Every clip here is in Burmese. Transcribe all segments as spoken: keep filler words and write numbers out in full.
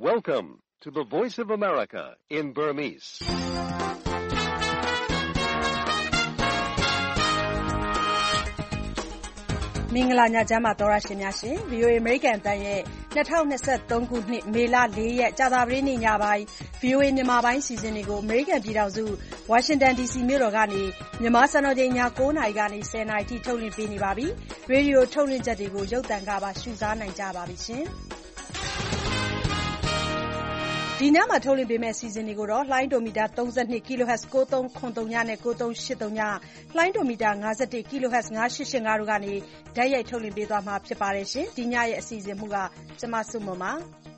Welcome to the Voice of America in Burmese. ။မင်္ဂလာညချမ်းပါသောရရှင်များရှင် ဗွီအိုအေ အမေရိကန်အသံရဲ့၂၀၂၃ခုနှစ်မေလ၄ရက်ကြာသပတေးနေ့ညပိုင်း ဗွီအိုအေမြန်မာပိုင်းအစီအစဉ်တွေကိုအမေရိကန်ပြည်ထောင်စုဝါရှင်တန်ဒီစီမြို့တော်ကနေမြန်မာစံတော်ချိန်ည၉နာရီကနေ၁၀နာရီထိထုတ်လွှင့်ပေးနေပါပြီ။ရေဒီယိုထုတ်လွှင့်ချက်တွေကိုရုပ်သံကပါရှုစားနိုင်ကြပါပြီရှင်။ဒီညမှာထုတ်လွှင့်ပေးမယ့်အစီအစဉ်တွေကိုတော့လှိုင်းဒိုမီတာ၃၂ kHz ၉၃၇၃ နဲ့၉၃၈၃ လှိုင်းဒိုမီတာ၅၁ kHz ၅၈၈၅ တို့ကနေဓာတ်ရိုက်ထုတ်လွှင့်ပေးသွားမှာဖြစ်ပါတယ်ရှင်။ဒီညရဲ့အစီအစဉ်မှုကကျမစုမွန်ပါ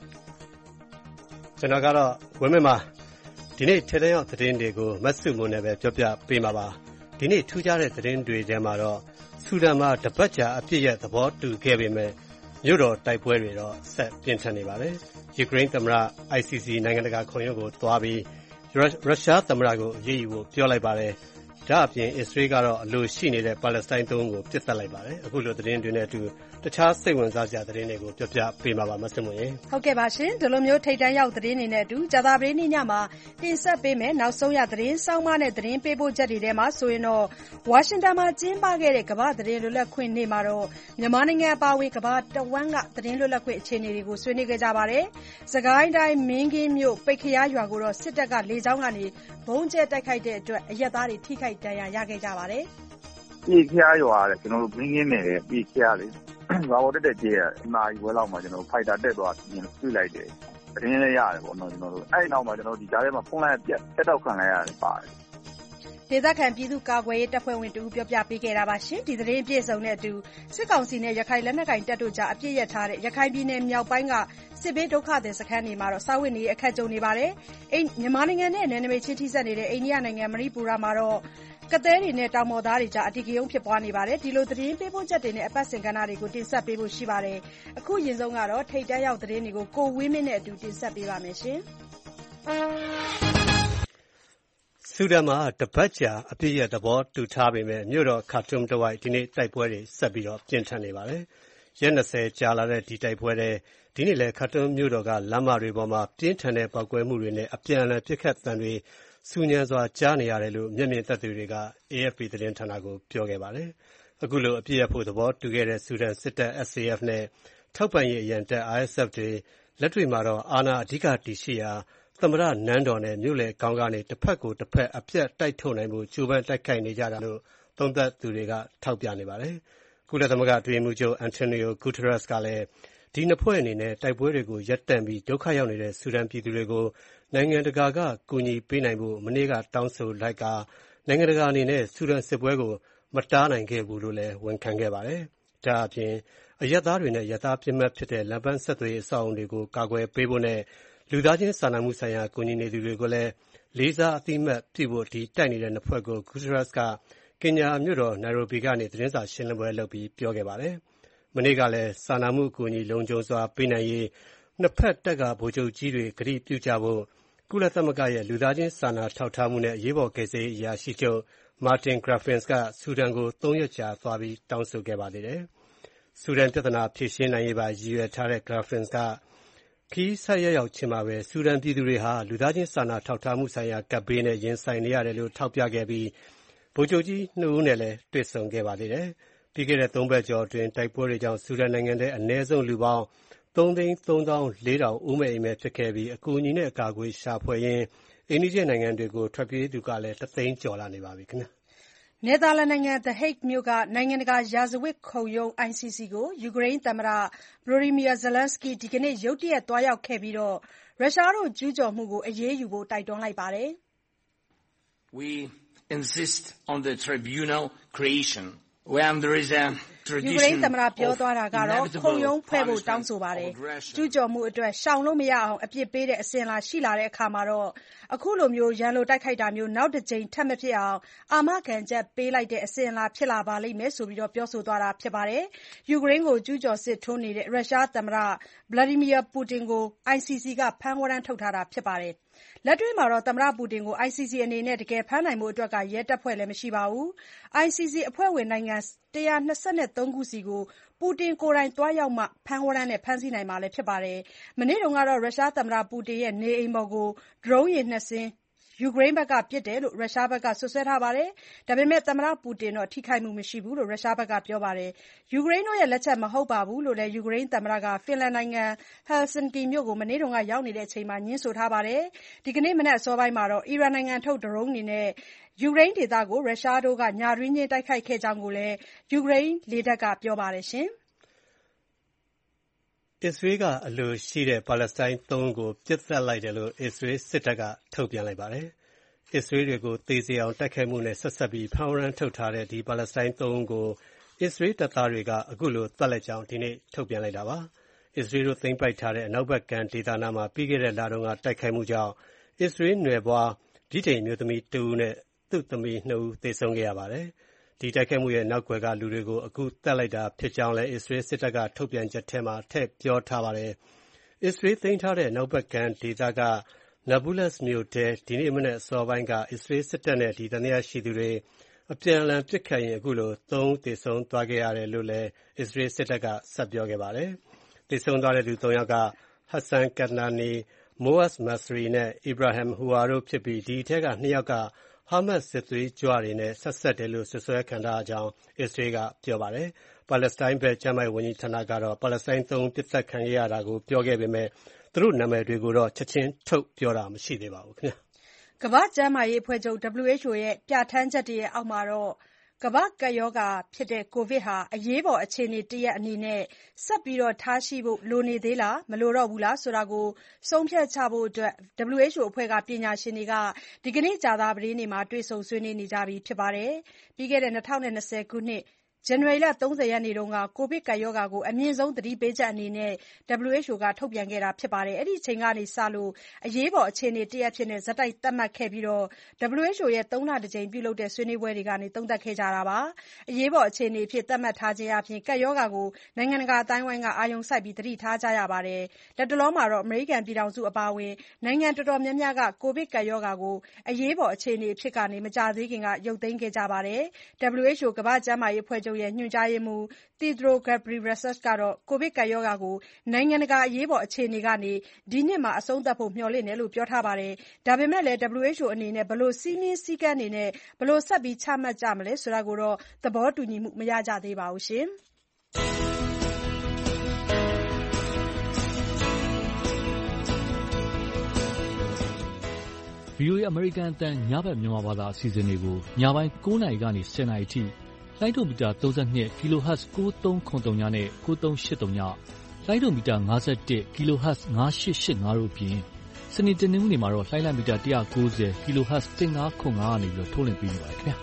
။ကျွန်တော်ကတော့ဝင်းမမှာဒီနေ့ထက်တဲ့ရောက်သတင်းတွေကိုမတ်စုမွန်နဲ့ပဲပြောပြပေးမှာပါ။ဒီနေ့ထူးခြားတဲ့သတင်းတွေထဲမှာတော့ဆူဒန်မှာတပတ်ကြာအပြစ်ရဲ့သဘောတူခဲ့ပေမဲ့မြို့တော်တိုက်ပွဲတွေတော့ဆက်ပြင်းထန်နေပါတယ်။ယူကရိန်းသမ္မတ အိုင် စီ စီ နိုင်ငံတကာခုံရုံးကိုသွားပြီးရုရှားသမ္မတကိုအရေးယူဖို့ပြောလိုက်ပါတယ်။ဒါ့အပြင်အစ္စရေးကတော့အလိုရှိနေတဲ့ပါလက်စတိုင်းသုံးကိုပစ်သတ်လိုက်ပါတယ်။အခုလိုသတင်းတွေနဲ့အတူတခြားစိတ်ဝင်စားစရာသတင်းတွေကိုပြောပြပေးမှာပါမစမွန်ရေ။ဟုတ်ကဲ့ပါရှင်။ဒီလိုမျိုးထိပ်တန်းရောက်သတင်းတွေနဲ့အတူကြာသပတေးနေ့ညမှာတင်ဆက်ပေးမယ်နောက်ဆုံးရသတင်းစောင်းမနဲ့သတင်းပေးပို့ချက်တွေထဲမှာဆိုရင်တော့ဝါရှင်တန်မှာကျင်းပခဲ့တဲ့ကမ္ဘာသတင်းလွတ်လပ်ခွင့်နေ့မှာတော့မြန်မာနိုင်ငံအပါအဝင်ကမ္ဘာတဝန်းကသတင်းလွတ်လပ်ခွင့်အခြေအနေတွေကိုဆွေးနွေးခဲ့ကြပါတယ်။စကိုင်းတိုင်းမင်းကင်းမြို့ပိတ်ခရရွာကိုတော့စစ်တပ်ကလေကြောင်းကနေဘုံကျဲတိုက်ခိုက်တဲ့အတွက်အရပ်သားတွေထိခိုက်ဒဏ်ရာရခဲ့ကြပါတယ်။ပြေခရရွာတဲ့ကျွန်တော်တို့မင်းကင်းနယ်ရဲ့ပြေခရလေရွာပေါ်တက်တက်ကျဲရအနာကြီးဝဲလောက်မှာကျွန်တော်ဖိုက်တာတက်သွားပြင်တွေ့လိုက်တယ်။သတင်းလည်းရတယ်ပေါ့နော်ကျွန်တော်တို့အဲ့ဒီနောက်မှာကျွန်တော်ဒီကြားထဲမှာဖုန်းလိုက်ပြတ်တက်တော့ခံလိုက်ရတယ်ပါတယ်။ဒေသခံပြည်သူ့ကာကွယ်ရေးတပ်ဖွဲ့ဝင်တူပြောပြပေးခဲ့တာပါရှင်ဒီသတင်းပြည့်စုံတဲ့အတူစစ်ကောင်စီနဲ့ရခိုင်လက်နက်ကိုင်တပ်တို့ကြားအပြစ်ရထားတဲ့ရခိုင်ပြည်နယ်မြောက်ပိုင်းကစစ်ဘေးဒုက္ခသည်စခန်းတွေမှာတော့စာဝတ်နေအခက်ကြုံနေပါတယ်အိမ်မြန်မာနိုင်ငံနဲ့နယ်နိမိတ်ချင်းထိစပ်နေတဲ့အိန္ဒိယနိုင်ငံမဏိပူရမှာတော့ကသဲတွေနဲ့တောင်ပေါ်သားတွေကြားအဓိကရုဏ်းဖြစ်ပွားနေပါတယ်ဒီလိုသတင်းပေးပို့ချက်တွေနဲ့အပတ်စဉ်ကဏ္ဍတွေကိုတင်ဆက်ပေးဖို့ရှိပါတယ်အခုရင်ဆုံးကတော့ထိပ်တန်းရောက်သတင်းတွေကိုကိုဝင်းမင်းနဲ့အတူတင်ဆက်ပေးပါမယ်ရှင်ဆူဒန်မှာတပတ်ကြာအပြည့်ရဲ့သဘောတူထားပေမဲ့မြို့တော်ခါတွမ်တဝိုက်ဒီနေ့တိုက်ပွဲတွေဆက်ပြီးတော့ပြင်းထန်နေပါတယ်။ရက်၂၀ကြာလာတဲ့ဒီတိုက်ပွဲတွေဒီနေ့လည်းခါတွမ်မြို့တော်ကလမ်းမတွေပေါ်မှာပြင်းထန်တဲ့ပောက်ကွဲမှုတွေနဲ့အပြန်အလှန်ပစ်ခတ်သံတွေဆူညံစွာကြားနေရတယ်လို့မျက်မြင်သက်သေတွေက အေအက်ဖ်ပီ သတင်းဌာနကိုပြောခဲ့ပါတယ်။အခုလိုအပြည့်အဖို့သဘောတူခဲ့တဲ့ဆူဒန်စစ်တပ် အက်စ် အေ အက်ဖ် နဲ့ထောက်ပံ့ရေးအရန်တပ် အာ အက်စ် အက်ဖ် တွေလက်တွေ့မှာတော့အာဏာအဓိကတည်ရှိရာသမ္မတနန်းတော်နဲ့မြို့လယ်ခေါင်းကနေတစ်ဖက်ကိုတစ်ဖက်အပြတ်တိုက်ထုတ်နိုင်ဖို့ကြိုးပမ်းတိုက်ခိုက်နေကြတာလို့သုံးသပ်သူတွေကထောက်ပြနေပါတယ်။ကုလသမဂ္ဂအတွင်းရေးမှူးချုပ်အန်တိုနီယိုဂူတရက်စ်ကလည်းဒီနှစ်ဖွဲ့အနေနဲ့တိုက်ပွဲတွေကိုရပ်တန့်ပြီးဒုက္ခရောက်နေတဲ့ဆူဒန်ပြည်သူတွေကိုနိုင်ငံတကာကကူညီပေးနိုင်ဖို့မနေ့ကတောင်းဆိုလိုက်ကနိုင်ငံတကာအနေနဲ့ဆူဒန်စစ်ပွဲကိုမတားနိုင်ခဲ့ဘူးလို့လည်းဝန်ခံခဲ့ပါတယ်။ဒါအပြင်အရပ်သားတွေနဲ့ရပ်သားပြစ်မှတ်ဖြစ်တဲ့လမ်းပန်းဆက်သွယ်ရေးအဆောက်အအုံတွေကိုကာကွယ်ပေးဖို့နဲ့လူသားချင်းစာနာမှုဆိုင်ရာကူညီနေသူတွေကိုလည်းလေးစားအသိအမှတ်ပြုဖို့ဒီတိုက်နေတဲ့နှစ်ဖွဲ့ကိုဂူတရက်စ်ကကင်ညာမြို့တော်နိုင်ရိုဘီကနေသတင်းစာရှင်းလင်းပွဲလုပ်ပြီးပြောခဲ့ပါတယ်။မနေ့ကလည်းစာနာမှုအကူအညီလုံခြုံစွာပေးနိုင်ရေးနှစ်ဖက်တပ်ကဗိုလ်ချုပ်ကြီးတွေကတိပြုကြဖို့ကုလသမဂ္ဂရဲ့လူသားချင်းစာနာထောက်ထားမှုနဲ့အရေးပေါ်ကယ်ဆယ်ရေးအရာရှိချုပ်မာတင်ဂရပ်ဖင်စ်ကဆူဒန်ကိုသုံးရက်ကြာသွားပြီးတောင်းဆိုခဲ့ပါသေးတယ်။ဆူဒန်ပြဿနာဖြေရှင်းနိုင်ရေးပါရည်ရွယ်ထားတဲ့ဂရပ်ဖင်စ်ကခီးဆက်ရရောက်ချင်းမှာပဲဆူဒန်ပြည်သူတွေဟာလူသားချင်းစာနာထောက်ထားမှုဆိုင်ရာကပ်ဘေးနဲ့ရင်ဆိုင်နေရတယ်လို့ထောက်ပြခဲ့ပြီးဗိုလ်ချုပ်ကြီးနှစ်ဦးနဲ့လည်းတွေ့ဆုံခဲ့ပါသေးတယ်။ပြီးခဲ့တဲ့သုံးပတ်ကျော်အတွင်းတိုက်ပွဲတွေကြောင့်ဆူဒန်နိုင်ငံထဲအနည်းဆုံးလူပေါင်းသုံးသိန်းသုံးသောင်းလေးထောင်ဦးမဲ့အိမ်မဲ့ဖြစ်ခဲ့ပြီးအကူအညီနဲ့အကာအကွယ်ရှာဖွေရင်းအိန္ဒိယနိုင်ငံတွေကိုထွက်ပြေးသူကလည်းတသိန်းကျော်လာနေပါပြီခင်ဗျာ။နယ်သာလန်နိုင်ငံ The Hague မြို့ကနိုင်ငံတကာရာဇဝတ်ခုံရုံး အိုင် စီ စီ ကိုယူကရိန်းသမ္မတ Volodymyr Zelenskyy ဒီကနေ့ရုတ်တရက်သွားရောက်ခဲ့ပြီးရုရှားတို့ကျူးကျော်မှုကိုအရေးယူဖို့တိုက်တွန်းလိုက်ပါတယ်။ We insist on the tribunal creation when there is a ယူကရိန်းသမ္မတပြောသွားတာကတော့ခုံရုံးဖွဲ့ဖို့တောင်းဆိုပါတယ်။ကျူးကျော်မှုအတွက်ရှောင်လို့မရအောင်အပြစ်ပေးတဲ့အစဉ်အလာရှိလာတဲ့အခါမှာတော့အခုလိုမျိုးရန်လိုတိုက်ခိုက်တာမျိုးနောက်တစ်ကြိမ်ထပ်မဖြစ်အောင်အာမခံချက်ပေးလိုက်တဲ့အစဉ်အလာဖြစ်လာပါလိမ့်မယ်ဆိုပြီးပြောဆိုသွားတာဖြစ်ပါတယ်။ယူကရိန်းကိုကျူးကျော်စစ်ထိုးနေတဲ့ရုရှားသမ္မတ Vladimir Putin ကို အိုင် စီ စီ ကဖမ်းဝရမ်းထုတ်ထားတာဖြစ်ပါတယ်။လက်တွေ့မှာတော့သမ္မတပူတင်ကို အိုင် စီ စီ အနေနဲ့တကယ်ဖမ်းနိုင်ဖို့ရဲတပ်ဖွဲ့လည်းမရှိပါဘူး။ အိုင် စီ စီ အဖွဲ့ဝင်နိုင်ငံ၁၂၃ခုဆီကိုပူတင်ကိုယ်တိုင်သွားရောက်မှဖမ်းဝရမ်းနဲ့ဖမ်းဆီးနိုင်မှာဖြစ်ပါတယ်။ မနေ့တုန်းကတော့ရုရှားသမ္မတပူတင်ရဲ့နေအိမ်ပေါ်ကို ဒရုန်းယာဉ်နှစ်စင်းယူကရိန်းဘက်ကပစ်တယ်လို့ရုရှားဘက်ကစွပ်စွဲထားပါတယ်။ ဒါပေမဲ့သမ္မတပူတင်တော့ထိခိုက်မှုမရှိဘူးလို့ရုရှားဘက်ကပြောပါတယ်။ ယူကရိန်းတို့ရဲ့လက်ချက်မဟုတ်ဘူးလို့လည်းယူကရိန်းသမ္မတက ဖင်လန်နိုင်ငံ Helsinki မြို့ကိုမနေ့ကရောက်နေချိန်မှာငြင်းဆိုထားပါတယ်။ ဒီနေ့မနက်အစောပိုင်းမှာတော့အီရန်နိုင်ငံထုတ်ဒရုန်းတွေနဲ့ ယူကရိန်းဒေသကိုရုရှားတို့ကညတွင်းချင်းတိုက်ခိုက်ခဲ့ကြောင်းလည်းယူကရိန်းလေတပ်ကပြောပါတယ်။အစ္စရေးကအလိုရှိတဲ့ပါလက်စတိုင်းသုံးဦးကိုပစ်သတ်လိုက်တယ်လို့အစ္စရေးစစ်တပ်ကထုတ်ပြန်လိုက်ပါတယ်။ အစ္စရေးတွေကိုသေစေအောင်တိုက်ခိုက်မှုနဲ့ဆက်စပ်ပြီးဖမ်းဝရမ်းထုတ်ထားတဲ့ဒီပါလက်စတိုင်းသုံးဦးကိုအစ္စရေးတပ်သားတွေကအခုလိုသတ်လိုက်ကြောင်းဒီနေ့ထုတ်ပြန်လိုက်တာပါ။ အစ္စရေးတို့သိမ်းပိုက်ထားတဲ့အနောက်ဘက်ကမ်းဒေသနားမှာပြီးခဲ့တဲ့လတုန်းကတိုက်ခိုက်မှုကြောင့်အစ္စရေးနွယ်ဖွားဗြိတိန်အမျိုးသမီးတစ်ဦးနဲ့သူ့သမီးနှစ်ဦးသေဆုံးခဲ့ရပါတယ်။ ဒီတိုက်ခိုက်မှုရဲ့နောက်ကွယ်ကလူတွေကိုအခုသတ်လိုက်တာဖြစ်ကြောင်းလည်းအစ္စရေးစစ်တပ်ကထုတ်ပြန်ချက်ထဲမှာထည့်ပြောထားပါတယ်။ အစ္စရေးသိမ်းထားတဲ့ အနောက်ဘက်ကမ်းဒေသက Nablus မြို့ထဲဒီနေ့မနက်အစောပိုင်းကအစ္စရေးစစ်တပ်နဲ့သံသယရှိသူတွေအပြန်အလှန်ပစ်ခတ်ရင်းအခုလိုသုံးဦးသေဆုံးသွားခဲ့ရတယ်လို့လည်းအစ္စရေးစစ်တပ်ကဆက်ပြောခဲ့ပါတယ်။ သေဆုံးသွားတဲ့သူသုံးယောက်က Hassan Kanani, Moaz Masri နဲ့ Ibrahim Hua တို့ဖြစ်ပြီးဒီထဲကနှစ်ယောက်က ဟာမတ်စ်စစ်သွေးကြွတွေနဲ့ဆက်စပ်တယ်လို့စွပ်စွဲခံထားရကြောင်းအစ္စရေးကပြောပါတယ်။ ပါလက်စတိုင်းဘက်ကျန်းမာရေးဝန်ကြီးဌာနကတော့ပါလက်စတိုင်းသုံးဦးပစ်သတ်ခံခဲ့ရတာကိုပြောခဲ့ပေမဲ့သူတို့နာမည်တွေကိုတော့ချက်ချင်းထုတ်ပြောတာမရှိသေးပါဘူး။ကမ္ဘာ့ကျန်းမာရေးအဖွဲ့ချုပ် ဒဗ္ဗလျူ အေချ်အို ရဲ့ပြဌာန်းချက်တွေအောက်မှာကမ္ဘာ့ကပ်ရောဂါကိုဗစ်ဟာအရေးပေါ်အခြေအနေတရပ်အနေနဲ့ဆက်ထားရှိဖို့လိုနေသေးလားမလိုတော့ဘူးလားဆိုတာဆုံးဖြတ်ဖို့ ဒဗ္ဗလျူ အေချ်အို အဖွဲ့ကပညာရှင်တွေကဒီကနေ့ကြာသပတေးနေ့မှာတွေ့ဆုံဆွေးနွေးနေကြပြီဖြစ်ပါတယ်။ ပြီးခဲ့တဲ့၂၀၂၀ ခုနှစ် ဇန်နဝါရီလ ၃၀ ရက်နေ့ကကိုဗစ်ကပ်ရောဂါကိုအမြင့်ဆုံးသတိပေးချက်အနေနဲ့ ဒဗ္ဗလျူ အေချ်အို ကထုတ်ပြန်ခဲ့တာဖြစ်ပါတယ်။ အဲဒီအချိန်ကစလို့အရေးပေါ်အခြေအနေတရပ်အဖြစ်ဆက်တိုက်သတ်မှတ်ခဲ့ပြီး ဒဗ္ဗလျူ အေချ်အို ရဲ့ သုံးလတကြိမ်ပြုလုပ်တဲ့ဆွေးနွေးပွဲတွေကနေသုံးသပ်ခဲ့ကြတာပါ။ အရေးပေါ်အခြေအနေအဖြစ်သတ်မှတ်ထားခြင်းအားဖြင့်ကပ်ရောဂါကိုနိုင်ငံတကာအသိုင်းအဝိုင်းကအာရုံစိုက်သတိထားကြရပါတယ်။ လတ်တလောမှာအမေရိကန်ပြည်ထောင်စုအပါအဝင်နိုင်ငံတော်တော်များများကကိုဗစ်ကပ်ရောဂါကိုအရေးပေါ်အခြေအနေအဖြစ်ကနေမကြာသေးခင်ကရုပ်သိမ်းခဲ့ကြပါတယ်။ ဒဗ္ဗလျူ အေချ်အို ကမ္ဘာ့ကျန်းမာရေးအဖွဲ့ချုပ်ညွှန်ကြားရေးမှူး Tedros Adhanom Ghebreyesus ကတော့ကိုဗစ်ကပ်ရောဂါကိုနိုင်ငံတကာအရေးပေါ်အခြေအနေကနေ ဒီနှစ်မှာအဆုံးသတ်ဖို့မျှော်လင့်တယ်လို့ပြောထားပါတယ်။ ဒါပေမဲ့လည်း ဒဗ္ဗလျူ အေချ်အို အနေနဲ့ဘယ်လိုစည်းမျဉ်းစည်းကမ်းတွေနဲ့ဆက်ပြီးချမှတ်ကြမလဲဆိုတာကိုတော့သဘောတူညီမှုမရကြသေးပါဘူး။ဗွီအိုအေအမေရိကန်အသံညဘက်မြန်မာဘာသာအစီအစဉ်တွေကိုညပိုင်းကိုးနာရီကနေဆယ်နာရီအထိလိုင်းဒိုမီတာသုံး၂ ကီလိုဟတ်ကိုးသုံးခုနှစ်သုံးနဲ့ကိုးသုံးရှစ်သုံးလိုင်းဒိုမီတာ၅၁ ကီလိုဟတ်ငါးရှစ်ရှစ်ငါတို့အပြင်စနေတနင်္ဂနွေမှာတော့လှိုင်းလမီတာ၁၉၀ကီလိုဟတ်၁၅ခု၅ကနေထုတ်လွှင့်ပေးနေပါတယ်ခင်ဗျာ။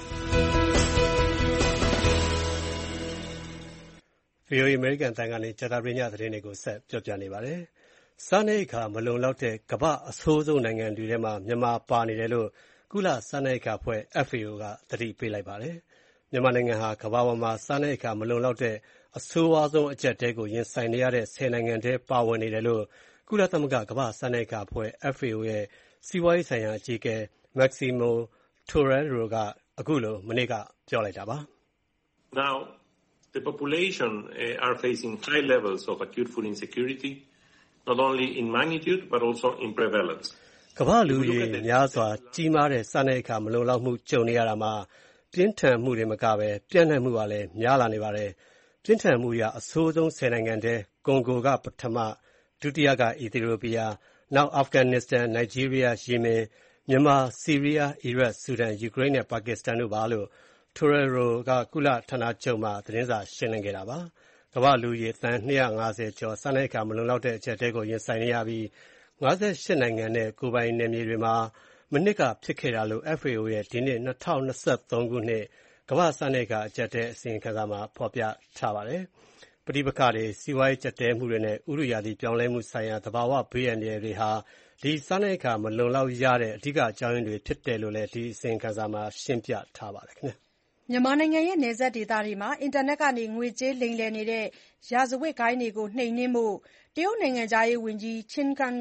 ဗွီအိုအေအမေရိကန်အသံကနေကြာသပတေးညသတင်းတွေကိုဆက်ပြောပြနေပါတယ်။ စားနပ်ရိက္ခာမလုံလောက်တဲ့ကမ္ဘာ့အဆိုးဆုံးနိုင်ငံတွေထဲမှာမြန်မာပါနေတယ်လို့ကုလစားနပ်ရိက္ခာအဖွဲ့ F A O ကသတိပေးလိုက်ပါတယ်။ မြန်မာနိုင်ငံဟာကမ္ဘာပေါ်မှာစားနပ်ရိက္ခာမလုံလောက်တဲ့အဆိုးဝါးဆုံးအကျပ်အတည်းကိုရင်ဆိုင်နေရတဲ့ဆယ်နိုင်ငံထဲပါဝင်နေတယ်လို့ကုလသမဂ္ဂကမ္ဘာ့စားနပ်ရိက္ခာအဖွဲ့ F A O ရဲ့စီးပွားရေးဆိုင်ရာအကြီးအကဲ Maximo Torreira ကအခုလိုမနေ့ကပြောလိုက်တာပါ။ Now the population uh, are facing high levels of acute food insecurity not only in magnitude but also in prevalence. ကမ္ဘာလူဦးရေများစွာကြီးမားတဲ့စားနပ်ရိက္ခာမလုံလောက်မှုကြုံနေရတာမှာပြင်းထန်မှုတွေမကပဲပြန့်နှံ့မှုကလည်းများလာနေပါတယ်။ပြင်းထန်မှုအရအဆိုးဆုံးဆယ်နိုင်ငံထဲကွန်ဂိုကပထမဒုတိယကအီသီယိုးပီးယားနောက်အာဖဂန်နစ္စတန်နိုင်ဂျီးရီးယားယီမင်မြန်မာဆီးရီးယားအီရတ်ဆူဒန်ယူကရိန်းနဲ့ပါကစ္စတန်တို့ပါလို့ Torreira ကကုလဌာနချုပ်မှာသတင်းစာရှင်းလင်းခဲ့တာပါ။ကမ္ဘာလူဦးရေသန်း၂၅၀ကျော်စားနပ်ရိက္ခာမလုံလောက်တဲ့အကျပ်အတည်းကိုရင်ဆိုင်နေရပြီး၅၈နိုင်ငံနဲ့ကိုယ်ပိုင်နယ်မြေတွေမှာမနှစ်ကဖြစ်ခဲ့တာလို့ F A O ရဲ့ဒီနှစ်၂၀၂၃ခုနှစ်ကမ္ဘာ့စားနပ်ရိက္ခာအကျပ်အတည်းအစီရင်ခံစာမှာဖော်ပြထားပါတယ်။ပဋိပက္ခတွေစီးပွားရေးကျပ်တည်းမှုတွေနဲ့ဥတုရာသီပြောင်းလဲမှုဆိုင်ရာသဘာဝဘေးအန္တရာယ်တွေဟာဒီစားနပ်ရိက္ခာမလုံလောက်ရတဲ့အဓိကအကြောင်းရင်းတွေဖြစ်တယ်လို့လည်းဒီအစီရင်ခံစာမှာရှင်းပြထားပါတယ်ခင်ဗျာ။မြန်မာနိုင်ငံရဲ့နယ်စပ်ဒေသတွေမှာအင်တာနက်ကနေငွေကြေးလိမ်လည်နေတဲ့ရာဇဝတ်ဂိုဏ်းတွေကိုနှိမ်နင်းဖို့တရုတ်နိုင်ငံခြားရေးဝန်ကြီး Qin Gang ကသူ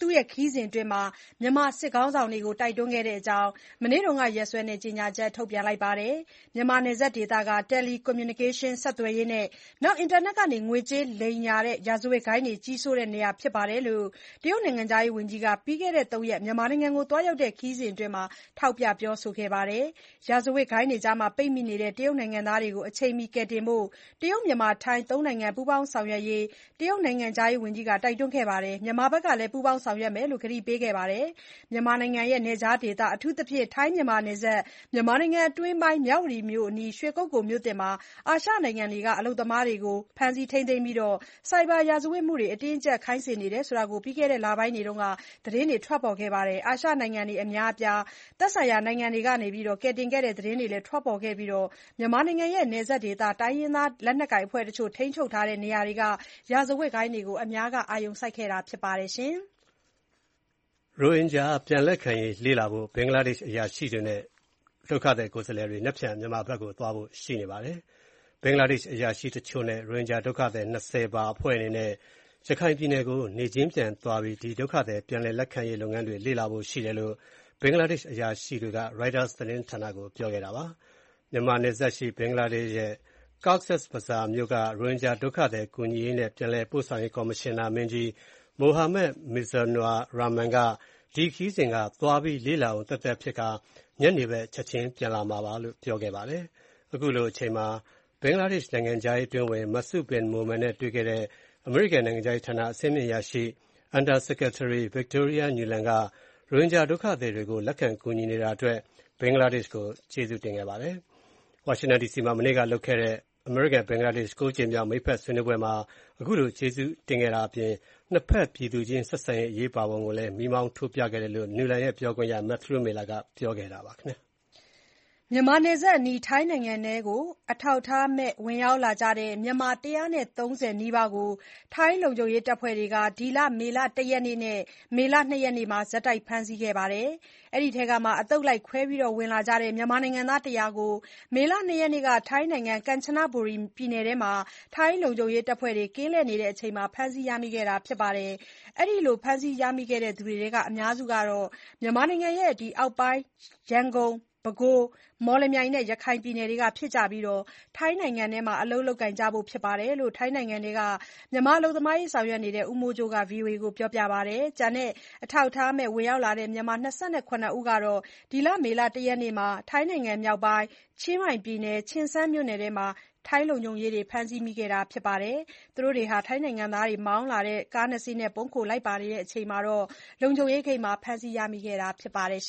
သူ့ရဲ့ခရီးစဉ်အတွင်းမြန်မာစစ်ခေါင်းဆောင်တွေကိုတိုက်တွန်းခဲ့တဲ့အကြောင်းမနေ့ကရက်စွဲနဲ့ကြေညာချက်ထုတ်ပြန်လိုက်ပါတယ်။မြန်မာနယ်စပ်ဒေသက Telecommunication ဆက်သွယ်ရေးနဲ့အင်တာနက်ကနေငွေကြေးလိမ်ညာတဲ့ရာဇဝတ်ဂိုဏ်းတွေကြီးစိုးတဲ့နေရာဖြစ်တယ်လို့ တရုတ်နိုင်ငံခြားရေးဝန်ကြီးကပြီးခဲ့တဲ့သုံးရက်မြန်မာနိုင်ငံကိုသွားရောက်တဲ့ခရီးစဉ်အတွင်းထောက်ပြပြောဆိုခဲ့ပါတယ်။ရာဇဝတ်ဂိုဏ်းတွေကြားပိတ်မိနေတဲ့တရုတ်နိုင်ငံသားတွေကိုအချိန်မီကယ်တင်ဖို့တရုတ်-မြန်မာ-ထိုင်းသုံးနိုင်ငံပူးပေါင်းဆောင်ရွက်ရေးတရုတ်နိုင်ငံခြားရေးဝန်ကြီးကတိုက်တွန်းခဲ့ပါတယ်။မြန်မာဘက်ကလည်းပူးပေါင်းဆောင်ရွက်မယ်လို့ကတိပေးခဲ့ပါတယ်။မြန်မာနိုင်ငံရဲ့နယ်ခြားဒေသအထူးသဖြင့်ထိုင်းမြန်မာနယ်စပ်မြန်မာနိုင်ငံအတွင်းပိုင်းမြဝတီမြို့အနီးရွှေကုက္ကိုမြို့သစ်မှာအာရှနိုင်ငံတွေကအလုပ်သမားတွေကိုဖမ်းဆီးထိန်းသိမ်းပြီးဆိုက်ဘာရာဇဝတ်မှုတွေအတင်းအကျပ်ခိုင်းစေနေတယ်ဆိုတာပြီးခဲ့တဲ့လပိုင်းတွေကသတင်းတွေထွက်ပေါ်ခဲ့ပါတယ်။အာရှနိုင်ငံတွေအများအပြားသက်ဆိုင်ရာနိုင်ငံတွေကနေကယ်တင်ခဲ့တဲ့သတင်းတွေလည်းထွက်ပေါ်ခဲ့ပြီးမြန်မာနိုင်ငံရဲ့နယ်စပ်ဒေသတိုင်းရင်းသားလက်နက်ကိုင်အဖွဲ့တချို့ထိန်းချုပ်ထားတဲ့နေရာတွေကရာဇဝတ်ဂိုဏ်းတွေကိုအများကအာရုံစိုက်ခဲ့တာဖြစ်ပါတယ်။ရိုဟင်ဂျာပြန်လက်ခံရေးလေ့လာဖို့ဘင်္ဂလားဒေ့ရှ်အရာရှိတွေနဲ့ဒုက္ခသည်ကိုယ်စားလှယ်တွေနက်ဖြန်မြန်မာဘက်ကိုသွားဖို့ရှိနေပါတယ်။ဘင်္ဂလားဒေ့ရှ်အရာရှိတချို့နဲ့ရိုဟင်ဂျာဒုက္ခသည်၂၀ပါအဖွဲ့အနေနဲ့ရခိုင်ပြည်နယ်ကိုနေချင်းပြန်သွားပြီးဒီဒုက္ခသည်ပြန်လည်လက်ခံရေးလုပ်ငန်းတွေလေ့လာဖို့ရှိတယ်လို့ဘင်္ဂလားဒေ့ရှ်အရာရှိတွေက Reuters သတင်းဌာနကိုပြောခဲ့တာပါ။မြန်မာနယ်စပ်ရှိဘင်္ဂလားဒေ့ရှ်ရဲ့ Cox's Bazar မြို့ကရိုဟင်ဂျာဒုက္ခသည်ကူညီရေးနဲ့ပြန်လည်ပို့ဆောင်ရေးကော်မရှင်နာမင်းကြီး Mohammad Mizanur Rahman ကဒီခရီးစဉ်ကသွားပြီးလေ့လာအောင်သက်သက်ဖြစ်ကာညနေဘက်ချက်ချင်းပြန်လာမှာပါလို့ပြောခဲ့ပါတယ်။အခုလိုအချိန်မှာဘင်္ဂလားဒေ့ရှ်နိုင်ငံခြားရေးအတွင်းဝင် Masud Bin Momen နဲ့တွေ့ခဲ့တဲ့အမေရိကန်နိုင်ငံခြားရေးဌာနအဆင့်မြင့်အရာရှိ Under Secretary Victoria Nuland ကရိုဟင်ဂျာဒုက္ခသည်တွေကိုလက်ခံကူညီနေတာအတွက်ဘင်္ဂလားဒေ့ရှ်ကိုကျေးဇူးတင်ခဲ့ပါတယ်။ဝါရှင်တန်ဒီစီမှာမနေ့ကလုပ်ခဲ့တဲ့အမေရိကန်ဘင်္ဂလားဒေ့ရှ်ကိုးကြိမ်မြောက်မိတ်ဖက်ဆွေးနွေးပွဲမှာအခုလိုကျေးဇူးတင်ခဲ့တာအပြင်နှစ်ဖက်ပြည်သူချင်းဆက်ဆံရေးအရေးပါပုံကိုလည်းမီးမောင်းထိုးပြခဲ့တယ်လို့ Nuland ရဲ့ပြောခွင့်ရ Matthew Miller ကပြောခဲ့တာပါခင်ဗျာ။မြန်မာနယ်စပ်အနီးထိုင်းနိုင်ငံထဲကိုအထောက်အထားမဲ့ဝင်ရောက်လာကြတဲ့မြန်မာ၁၃၀နီးပါးကိုထိုင်းလုံခြုံရေးတပ်ဖွဲ့တွေကဒီလမေလ၁ရက်နေ့နဲ့မေလ၂ရက်နေ့မှာဆက်တိုက်ဖမ်းဆီးခဲ့ပါတယ်။အဲဒီထဲကအသုတ်လိုက်ခွဲဝင်လာကြတဲ့မြန်မာနိုင်ငံသား၁၀၀ကိုမေလ၂ရက်နေ့ကထိုင်းနိုင်ငံကမ်ချနဘူရီပြည်နယ်ထဲမှာထိုင်းလုံခြုံရေးတပ်ဖွဲ့တွေကင်းလှည့်နေတဲ့အချိန်ဖမ်းဆီးရမိခဲ့တာဖြစ်ပါတယ်။အဲဒီလိုဖမ်းဆီးရမိခဲ့သူတွေထဲကအများစုကမြန်မာနိုင်ငံရဲ့အောက်ပိုင်းရန်ကုန်ပဲခူး၊မော်လမြိုင်နဲ့ရခိုင်ပြည်နယ်တွေကဖြစ်ကြပြီးထိုင်းနိုင်ငံထဲမှာအလုပ်လုပ်ကိုင်ကြဖို့ဖြစ်တယ်လို့ထိုင်းနိုင်ငံထဲကမြန်မာအလုပ်သမားရေးဆောင်ရွက်နေတဲ့ဦးမိုးကြိုးက ဗွီအိုအေကိုပြောပါတယ်။ကျန်တဲ့အထောက်အထားမဲ့ဝင်ရောက်လာတဲ့မြန်မာ၂၇ဦးကတော့ဒီလမေလ၁ရက်နေ့မှာထိုင်းနိုင်ငံမြောက်ပိုင်းချင်းရိုင်ပြည်နယ်၊ ချင်းစန်းမြို့နယ်ထဲမှာထိုင်းလုံခြုံရေးတွေဖမ်းဆီးမိခဲ့တာဖြစ်ပါတယ်။သူတို့တွေဟာထိုင်းနိုင်ငံသားတွေမောင်းလာတဲ့ကားနှစ်စီးနဲ့ပုန်းခိုလိုက်ပါနေတဲ့အချိန်လုံခြုံရေးဂိတ်မှာဖမ်းဆီးရမိခဲ့တာဖြစ်ပါတယ်။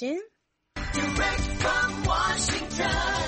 Direct from Washington,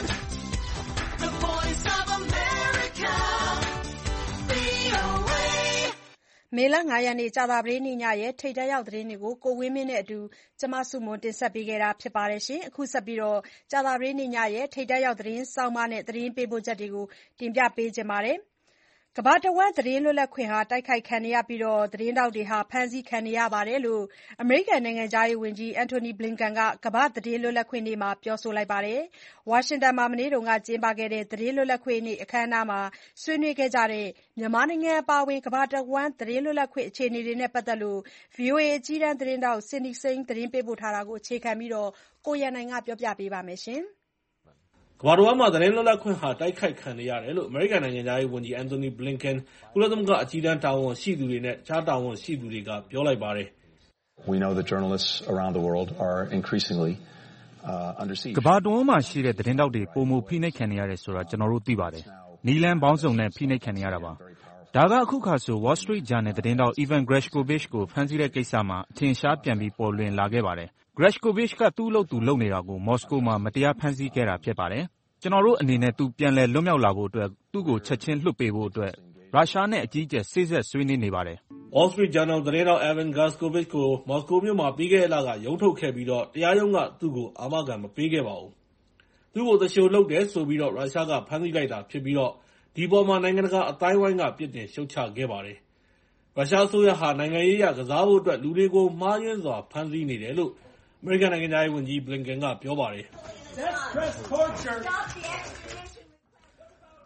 the voice of America, ဗွီအိုအေမေလ၅ရက်နေ့ကြာသပတေးနေ့ညရဲ့ထိပ်တန်းရောက်သတင်းတွေကိုကိုဝင်းမင်းနဲ့အတူမဆုမွန်တင်ဆက်ပေးထားပါတယ်။အခုဆက်ပြီးကြာသပတေးနေ့ညရဲ့ထိပ်တန်းရောက်သတင်းဆောင်းပါးနဲ့သတင်းပေးပို့ချက်တွေကိုတင်ပြပေးချင်ပါတယ်။ကမ္ဘာတဝန်းသတင်းလွတ်လပ်ခွင့်တိုက်ခိုက်ခံနေရပြီးသတင်းထောက်တွေဖမ်းဆီးခံနေရတယ်လို့အမေရိကန်နိုင်ငံခြားရေးဝန်ကြီး Antony Blinken ကကမ္ဘာ့သတင်းလွတ်လပ်ခွင့်နေ့မှာပြောဆိုလိုက်ပါတယ်။ဝါရှင်တန်မှာမနေ့ကကျင်းပခဲ့တဲ့သတင်းလွတ်လပ်ခွင့်နေ့အခမ်းအနားမှာဆွေးနွေးခဲ့ကြတဲ့မြန်မာနိုင်ငံအပါအဝင်ကမ္ဘာတဝန်းသတင်းလွတ်လပ်ခွင့်အခြေအနေတွေနဲ့ပတ်သက်လို့ ဗွီအိုအေအကြီးတန်းသတင်းထောက် Cindy Saine သတင်းပေးပို့ထားတာကိုအခြေခံပြီးကိုရန်နိုင်ကပြောပြပေးပါမယ်။ကမ္ဘာတဝန်းမှာသတင်းလွတ်လပ်ခွင့်ဟာတိုက်ခိုက်ခံနေရတယ်လို့အမေရိကန်နိုင်ငံခြားရေးဝန်ကြီး Antony Blinken ကုလသမဂ္ဂအကြီးတန်းတာဝန်ရှိသူတွေနဲ့တခြားတာဝန်ရှိသူတွေကပြောလိုက်ပါတယ်။ We know that journalists around the world are increasingly uh, under siege. ကမ္ဘာတဝန်းမှာရှိတဲ့သတင်းတောက်တွေပုံမူဖိနှိပ်ခံနေရတယ်ဆိုတာကျွန်တော်တို့သိပါတယ်။နီလန်ပေါင်းစုံနဲ့ဖိနှိပ်ခံနေရတာပါ။ဒါကအခုခါဆို Wall Street Journal သတင်းတောက် Evan Gershkovich ကိုဖမ်းဆီးတဲ့ကိစ္စမှာအထင်ရှားပြန်ပြီးပေါ်လွင်လာခဲ့ပါတယ်။ Gershkovich ကသူ့အလုပ်သူလုပ်နေတာကိုမော်စကိုမှာမတရားဖမ်းဆီးခဲ့တာဖြစ်ပါတယ်။ကျွန်တော်တို့အနေနဲ့သူပြန်လည်လွတ်မြောက်လာဖို့အတွက်သူ့ကိုချက်ချင်းလွှတ်ပေးဖို့အတွက်ရုရှားနဲ့အကြီးအကျယ်စေ့စပ်ဆွေးနွေးနေပါတယ်။ Wall Street Journal သတင်းတောက် Evan Gershkovich ကိုမော်စကိုမြို့မှာပြီးခဲ့တဲ့လကရုံးထုတ်ခဲ့ပြီးတရားရုံးကသူ့ကိုအာမခံမပေးခဲ့ပါဘူး။သူ့ကိုသူလျှိုလုပ်တယ်ဆိုပြီးရုရှားကဖမ်းဆီးလိုက်တာဖြစ်ပြီးဒီအပေါ်မှာနိုင်ငံတကာအသိုင်းအဝိုင်းကပြစ်တင်ရှုတ်ချခဲ့ပါတယ်။ရုရှားအစိုးရဟာနိုင်ငံရေးအရကစားဖို့အတွက်လူတွေကိုမှားယွင်းစွာဖမ်းဆီးနေတယ်လို့အမေရိကန်နိုင်ငံခြားရေးဝန်ကြီး Blinken ကပြောပါတယ်။ မ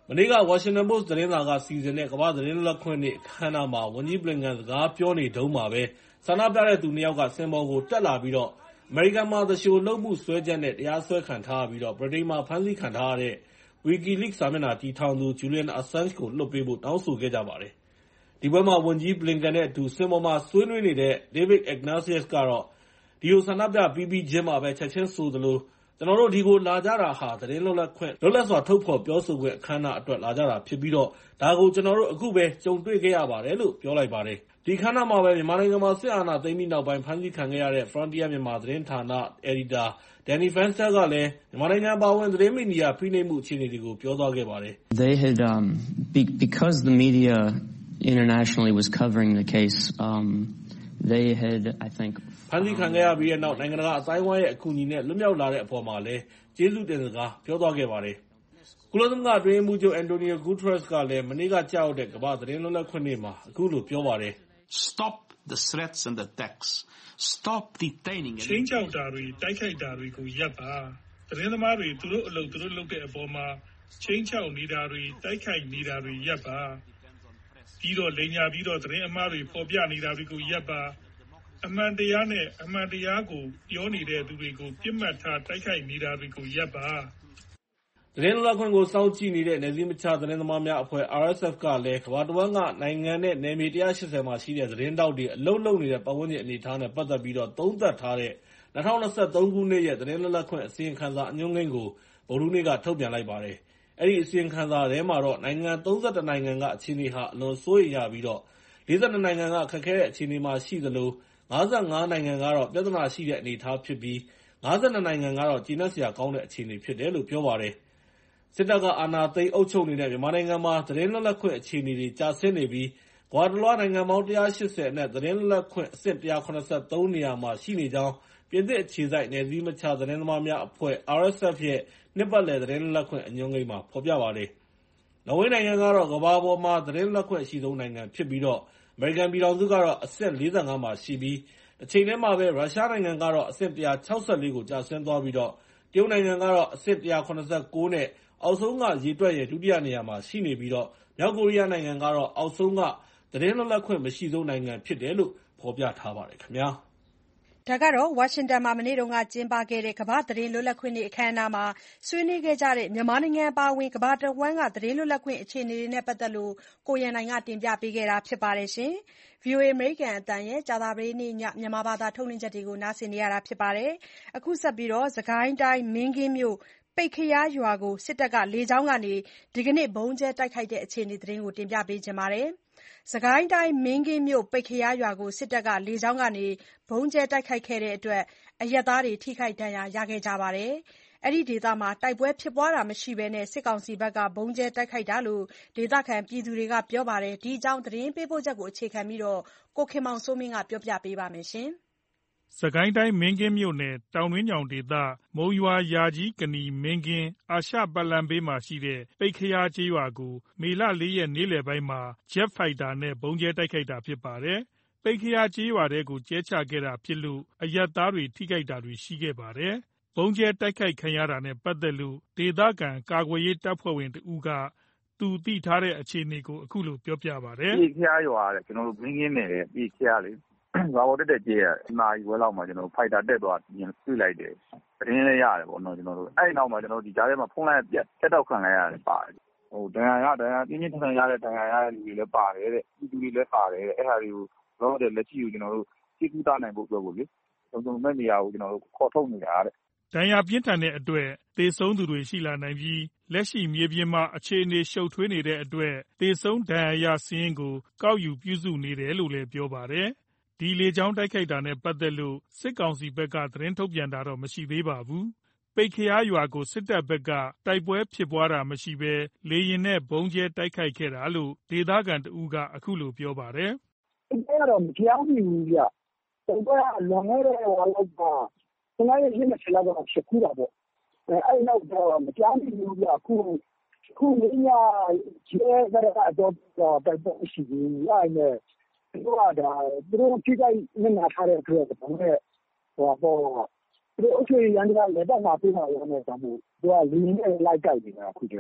မနေ့က Washington Post သတင်းစာကစီစဉ်တဲ့ကမ္ဘာ့သတင်းလွတ်လပ်ခွင့်နေ့အခမ်းအနားမှာဝန်ကြီး Blinken စကားပြောနေတုန်းမှာပဲဆန္ဒပြတဲ့သူနှစ်ယောက်ကစင်ပေါ်ကိုတက်လာပြီးတော့အမေရိကန်မှာသူလျှိုလုပ်မှုစွဲချက်နဲ့တရားစွဲခံထားရပြီးတော့ဗြိတိန်မှာဖမ်းဆီးခံထားရတဲ့ WikiLeaks စာမျက်နှာတည်ထောင်သူ Julian Assange ကိုလွှတ်ပေးဖို့တောင်းဆိုခဲ့ကြပါတယ်။ဒီပွဲမှာဝန်ကြီး Blinken နဲ့အတူစင်ပေါ်မှာဆွေးနွေးနေတဲ့ David Ignatius ကတော့ဒီလိုဆန္ဒပြပြီးပြီးချင်းမှာပဲချက်ချင်းဆိုသလိုကျွန်တော်တို့ဒီကိုလာကြတာဟာသတင်းလွတ်လပ်ခွင့်လွတ်လပ်စွာထုတ်ဖော်ပြောဆိုခွင့်အခမ်းအနားအတွက်လာကြတာဖြစ်ပြီးတော့ဒါကိုကျွန်တော်တို့အခုပဲကြုံတွေ့ခဲ့ရပါတယ်လို့ပြောလိုက်ပါတယ်။ဒီခမ်းနားမှာပဲမြန်မာနိုင်ငံမှာစစ်အာဏာသိမ်းပြီးနောက်ပိုင်းဖမ်းဆီးခံခဲ့ရတဲ့ Frontier မြန်မာသတင်းဌာနအယ်ဒီတာ Danny Fenster ကလည်းမြန်မာနိုင်ငံပါဝင်သတင်းမီဒီယာဖိနှိပ်မှုအခြေအနေတွေကိုပြောသွားခဲ့ပါတယ်။ They had um be, because the media internationally was covering the case um they had I think ဖမ်းဆီးခံခဲ့ရပြီးတဲ့နောက်နိုင်ငံတကာအတိုင်းအဝိုင်းရဲ့အကူအညီနဲ့လွတ်မြောက်လာတဲ့အပေါ်မှာလည်းကျေးဇူးတင်စကားပြောသွားခဲ့ပါတယ်။ကုလသမဂ္ဂအတွင်းရေးမှူးချုပ် Antonio Guterres ကလည်းမနေ့ကကြောက်တဲ့ကမ္ဘာသတင်းလွတ်လပ်ခွင့်နေ့မှာအခုလိုပြောပါတယ်။ Stop the threats and attacks. Stop detaining. ချင်းချောက်တာတွေတိုက်ခိုက်တာတွေကိုရပ်ပါသတင်းသမားတွေသူတို့အလုပ်သူတို့လုပ်တဲ့အပေါ်မှာချင်းချောက်နေတာတွေတိုက်ခိုက်နေတာတွေရပ်ပါပြီးတော့လိန်ညာပြီးတော့သတင်းအမှားတွေပေါ်ပြနေတာတွေကိုရပ်ပါအမှန်တရားနဲ့အမှန်တရားကိုပြောနေတဲ့သူတွေကိုပြစ်မှတ်ထားတိုက်ခိုက်နေတာတွေကိုရပ်ပါသတင်းလွတ်လပ်ခွင့်ကိုစောင့်ကြည့်နေတဲ့နယ်စည်းမခြားသတင်းသမားများအဖွဲ့ R S F ကလည်းကမ္ဘာတစ်ဝန်းကနိုင်ငံနဲ့နယ်မြေone eightyမှာရှိတဲ့သတင်းတောက်တွေအလုံးလုံးနေတဲ့ပတ်ဝန်းကျင်အနေအထားနဲ့ပတ်သက်ပြီးတော့သုံးသပ်ထားတဲ့twenty twenty-threeခုနှစ်ရဲ့သတင်းလွတ်လပ်ခွင့်အစီရင်ခံစာအညွှန်းကိန်းကိုဗုဒ္ဓဟူးနေ့ကထုတ်ပြန်လိုက်ပါတယ်။အဲဒီအစီရင်ခံစာထဲမှာတော့နိုင်ငံthirty-oneနိုင်ငံကအခြေအနေဟာအလွန်စိုးရိမ်ရပြီးတော့forty-twoနိုင်ငံကခက်ခဲတဲ့အခြေအနေမှာရှိသလိုfifty-fiveနိုင်ငံကတော့ပြဿနာရှိတဲ့အနေအထားဖြစ်ပြီးfifty-twoနိုင်ငံကတော့ကျေနပ်စရာကောင်းတဲ့အခြေအနေဖြစ်တယ်လို့ပြောပါတယ်။စစ်တပ်ကအာဏာသိမ်းအုပ်ချုပ်နေတဲ့မြန်မာနိုင်ငံမှာသတင်းလွတ်လပ်ခွင့်အခြေအနေတွေကျဆင်းနေပြီးကမ္ဘာတစ်လွှားနိုင်ငံပေါင်းone eightyအနက်သတင်းလွတ်လပ်ခွင့်အဆင့်one seventy-threeနေရာမှာရှိနေကြောင်းပြင်သစ်အခြေစိုက်နယ်စည်းမခြားသတင်းသမားများအဖွဲ့ R S F ရဲ့နှစ်ပတ်လည်သတင်းလွတ်လပ်ခွင့်အညွှန်းကိန်းမှာဖော်ပြပါတယ်။နော်ဝေးနိုင်ငံကတော့ကမ္ဘာပေါ်မှာသတင်းလွတ်လပ်ခွင့်အရှိဆုံးနိုင်ငံဖြစ်ပြီးတော့အမေရိကန်ပြည်ထောင်စုကတော့အဆင့်forty-fiveမှာရှိပြီးတစ်ချိန်တည်းမှာပဲရုရှားနိုင်ငံကတော့အဆင့်one sixty-fourကိုကျဆင်းသွားပြီးတော့တရုတ်နိုင်ငံကတော့အဆင့်one seventy-nineနဲ့အောက်ဆုံးကရေတွက်ရဲ့ဒုတိယနေရာမှာရှိနေပြီးတော့မြောက်ကိုရီးယားနိုင်ငံကတော့အောက်ဆုံးကသတင်းလွတ်လပ်ခွင့်မရှိဆုံးနိုင်ငံဖြစ်တယ်လို့ဖော်ပြထားပါတယ်ခင်ဗျာ။ဒါကတော့ဝါရှင်တန်မှာမနေ့ကကျင်းပခဲ့တဲ့ကမ္ဘာ့သတင်းလွတ်လပ်ခွင့်နေ့အခမ်းအနားမှာဆွေးနွေးခဲ့ကြတဲ့မြန်မာနိုင်ငံအပါအဝင်ကမ္ဘာတစ်ဝန်းကသတင်းလွတ်လပ်ခွင့်အခြေအနေတွေနဲ့ပတ်သက်လို့ကိုရန်နိုင်ကတင်ပြပေးခဲ့တာဖြစ်ပါတယ်။ ဗွီအိုအေအမေရိကန်အသံရဲ့ကြာသပတေးနေ့ညမြန်မာဘာသာထုတ်လွှင့်ချက်တွေကိုနားဆင်နေရတာဖြစ်ပါတယ်။အခုဆက်ပြီးစစ်ကိုင်းတိုင်းမင်းကင်းမြို့ပိတ်ခရားရွာကိုစစ်တပ်ကလေကြောင်းကနေဒီကနေ့ဗုံးကြဲတိုက်ခိုက်တဲ့အခြေအနေသတင်းကိုတင်ပြပေးချင်ပါတယ်။စစ်ကိုင်းတိုင်းမင်းကင်းမြို့ပိတ်ခရားရွာကိုစစ်တပ်ကလေကြောင်းကနေဗုံးကြဲတိုက်ခိုက်ခဲ့တဲ့အတွက်အရပ်သားတွေထိခိုက်ဒဏ်ရာရခဲ့ကြပါတယ်။အဲဒီဒေသမှာတိုက်ပွဲဖြစ်ပွားတာမရှိဘဲစစ်ကောင်စီဘက်ကဗုံးကြဲတိုက်ခိုက်တာလို့ဒေသခံပြည်သူတွေကပြောပါတယ်။ဒီအကြောင်းသတင်းပေးပို့ချက်ကိုအခြေခံပြီးကိုခင်မောင်စိုးမင်းကပြောပြပေးပါမယ်။စစ်ကိုင်းတိုင်းမင်းကင်းမြို့နယ်တောင်တွင်းချောင်ဒေသမုံရွာ-ယာကြီး-ကနီ-မင်းကင်းအာရှပတ်လမ်းဘေးမှာရှိတဲ့ပိတ်ခရားကျေးရွာကိုမေလfourရက်နေ့လယ်ပိုင်းမှာ Jet Fighter နဲ့ဗုံးကြဲတိုက်ခိုက်တာဖြစ်ပါတယ်။ပိတ်ခရားကျေးရွာထဲကိုကြဲချခဲ့တာဖြစ်လို့အရပ်သားတွေထိခိုက်တာတွေရှိခဲ့ပါတယ်။ဗုံးကြဲတိုက်ခိုက်ခံရတာနဲ့ပတ်သက်လို့ဒေသခံကာကွယ်ရေးတပ်ဖွဲ့ဝင်တဦးကသူသိထားတဲ့အခြေအနေကိုအခုလိုပြောပြပါတယ်။ပိတ်ခရားရွာတဲ့ကျွန်တော်တို့မင်းကင်းနယ်ပိတ်ခရားလေရွာပေါ်တက်တက်ကြဲရအနာရီဝဲလောက်မှာကျွန်တော်ဖိုက်တာတက်သွားပြင်တွေ့လိုက်တယ်သတင်းလည်းရတယ်ပေါ့နော်ကျွန်တော်တို့အဲ့နောက်မှာကျွန်တော်ဒီကြားထဲမှာဖုန်းလိုက်ပြတ်တက်တော့ခံလိုက်ရတယ်ပါတယ်ဟိုဒဏ်ရာရဒဏ်ရာပြင်းပြင်းထန်ထန်ရတဲ့ဒဏ်ရာရတဲ့လူတွေလည်းပါတယ်တဲ့ဒီလူတွေလည်းပါတယ်တဲ့အဲ့ဟာတွေကိုတော့တဲ့လက်ရှိကိုကျွန်တော်တို့စိတ်ကူးတာနိုင်ဖို့အတွက်ကိုလေကျွန်တော်မဲ့နေရာကိုကျွန်တော်တို့ခေါ်ထုတ်နေတာတဲ့ဒဏ်ရာပြင်းထန်တဲ့အတွက်သေဆုံးသူတွေရှိလာနိုင်ပြီးလက်ရှိမြေပြင်မှာအခြေအနေရှုပ်ထွေးနေတဲ့အတွက်သေဆုံးဒဏ်ရာရစာရင်းကိုကောက်ယူပြုစုနေတယ်လို့လည်းပြောပါတယ်ဒီလေကြောင်းတိုက်ခိုက်တာနဲ့ပတ်သက်လို့စစ်ကောင်စီဘက်ကသတင်းထုတ်ပြန်တာတော့မရှိသေးပါဘူး။ပိတ်ခရားရွာကိုစစ်တပ်ဘက်ကတိုက်ပွဲဖြစ်ပွားတာမရှိဘဲလေယာဉ်နဲ့ဗုံးကြဲတိုက်ခိုက်ခဲ့တာလို့ဒေသခံတဦးကအခုလိုပြောပါတယ်။တိုက်ပွဲကတော့မကြောက်ဘူးဗျ။တိုက်ပွဲကလွန်ခဲ့တဲ့ဟိုလောက်ကကျွန်တော်ရဲ့ရင်းနဲ့ဆက်လာတော့ဖြစ်ခုတာပေါ့။အဲအဲ့နောက်တော့မကြောက်ဘူးဗျ။ခုခုညကျဲကြတဲ့အတော့တိုက်ပွဲရှိဘူး။အဲ့နဲ့သူကဒါသူတို့ထိခိုက်နေတာထားတဲ့အတွက်ဘာလဲဟိုပေါ့သူတို့အချိုရန်ကလည်းတော့မှာပြမှာရမယ်ဆိုမှုသူကလူရင်းနဲ့လိုက်ကြိုက်နေတာခုတည်း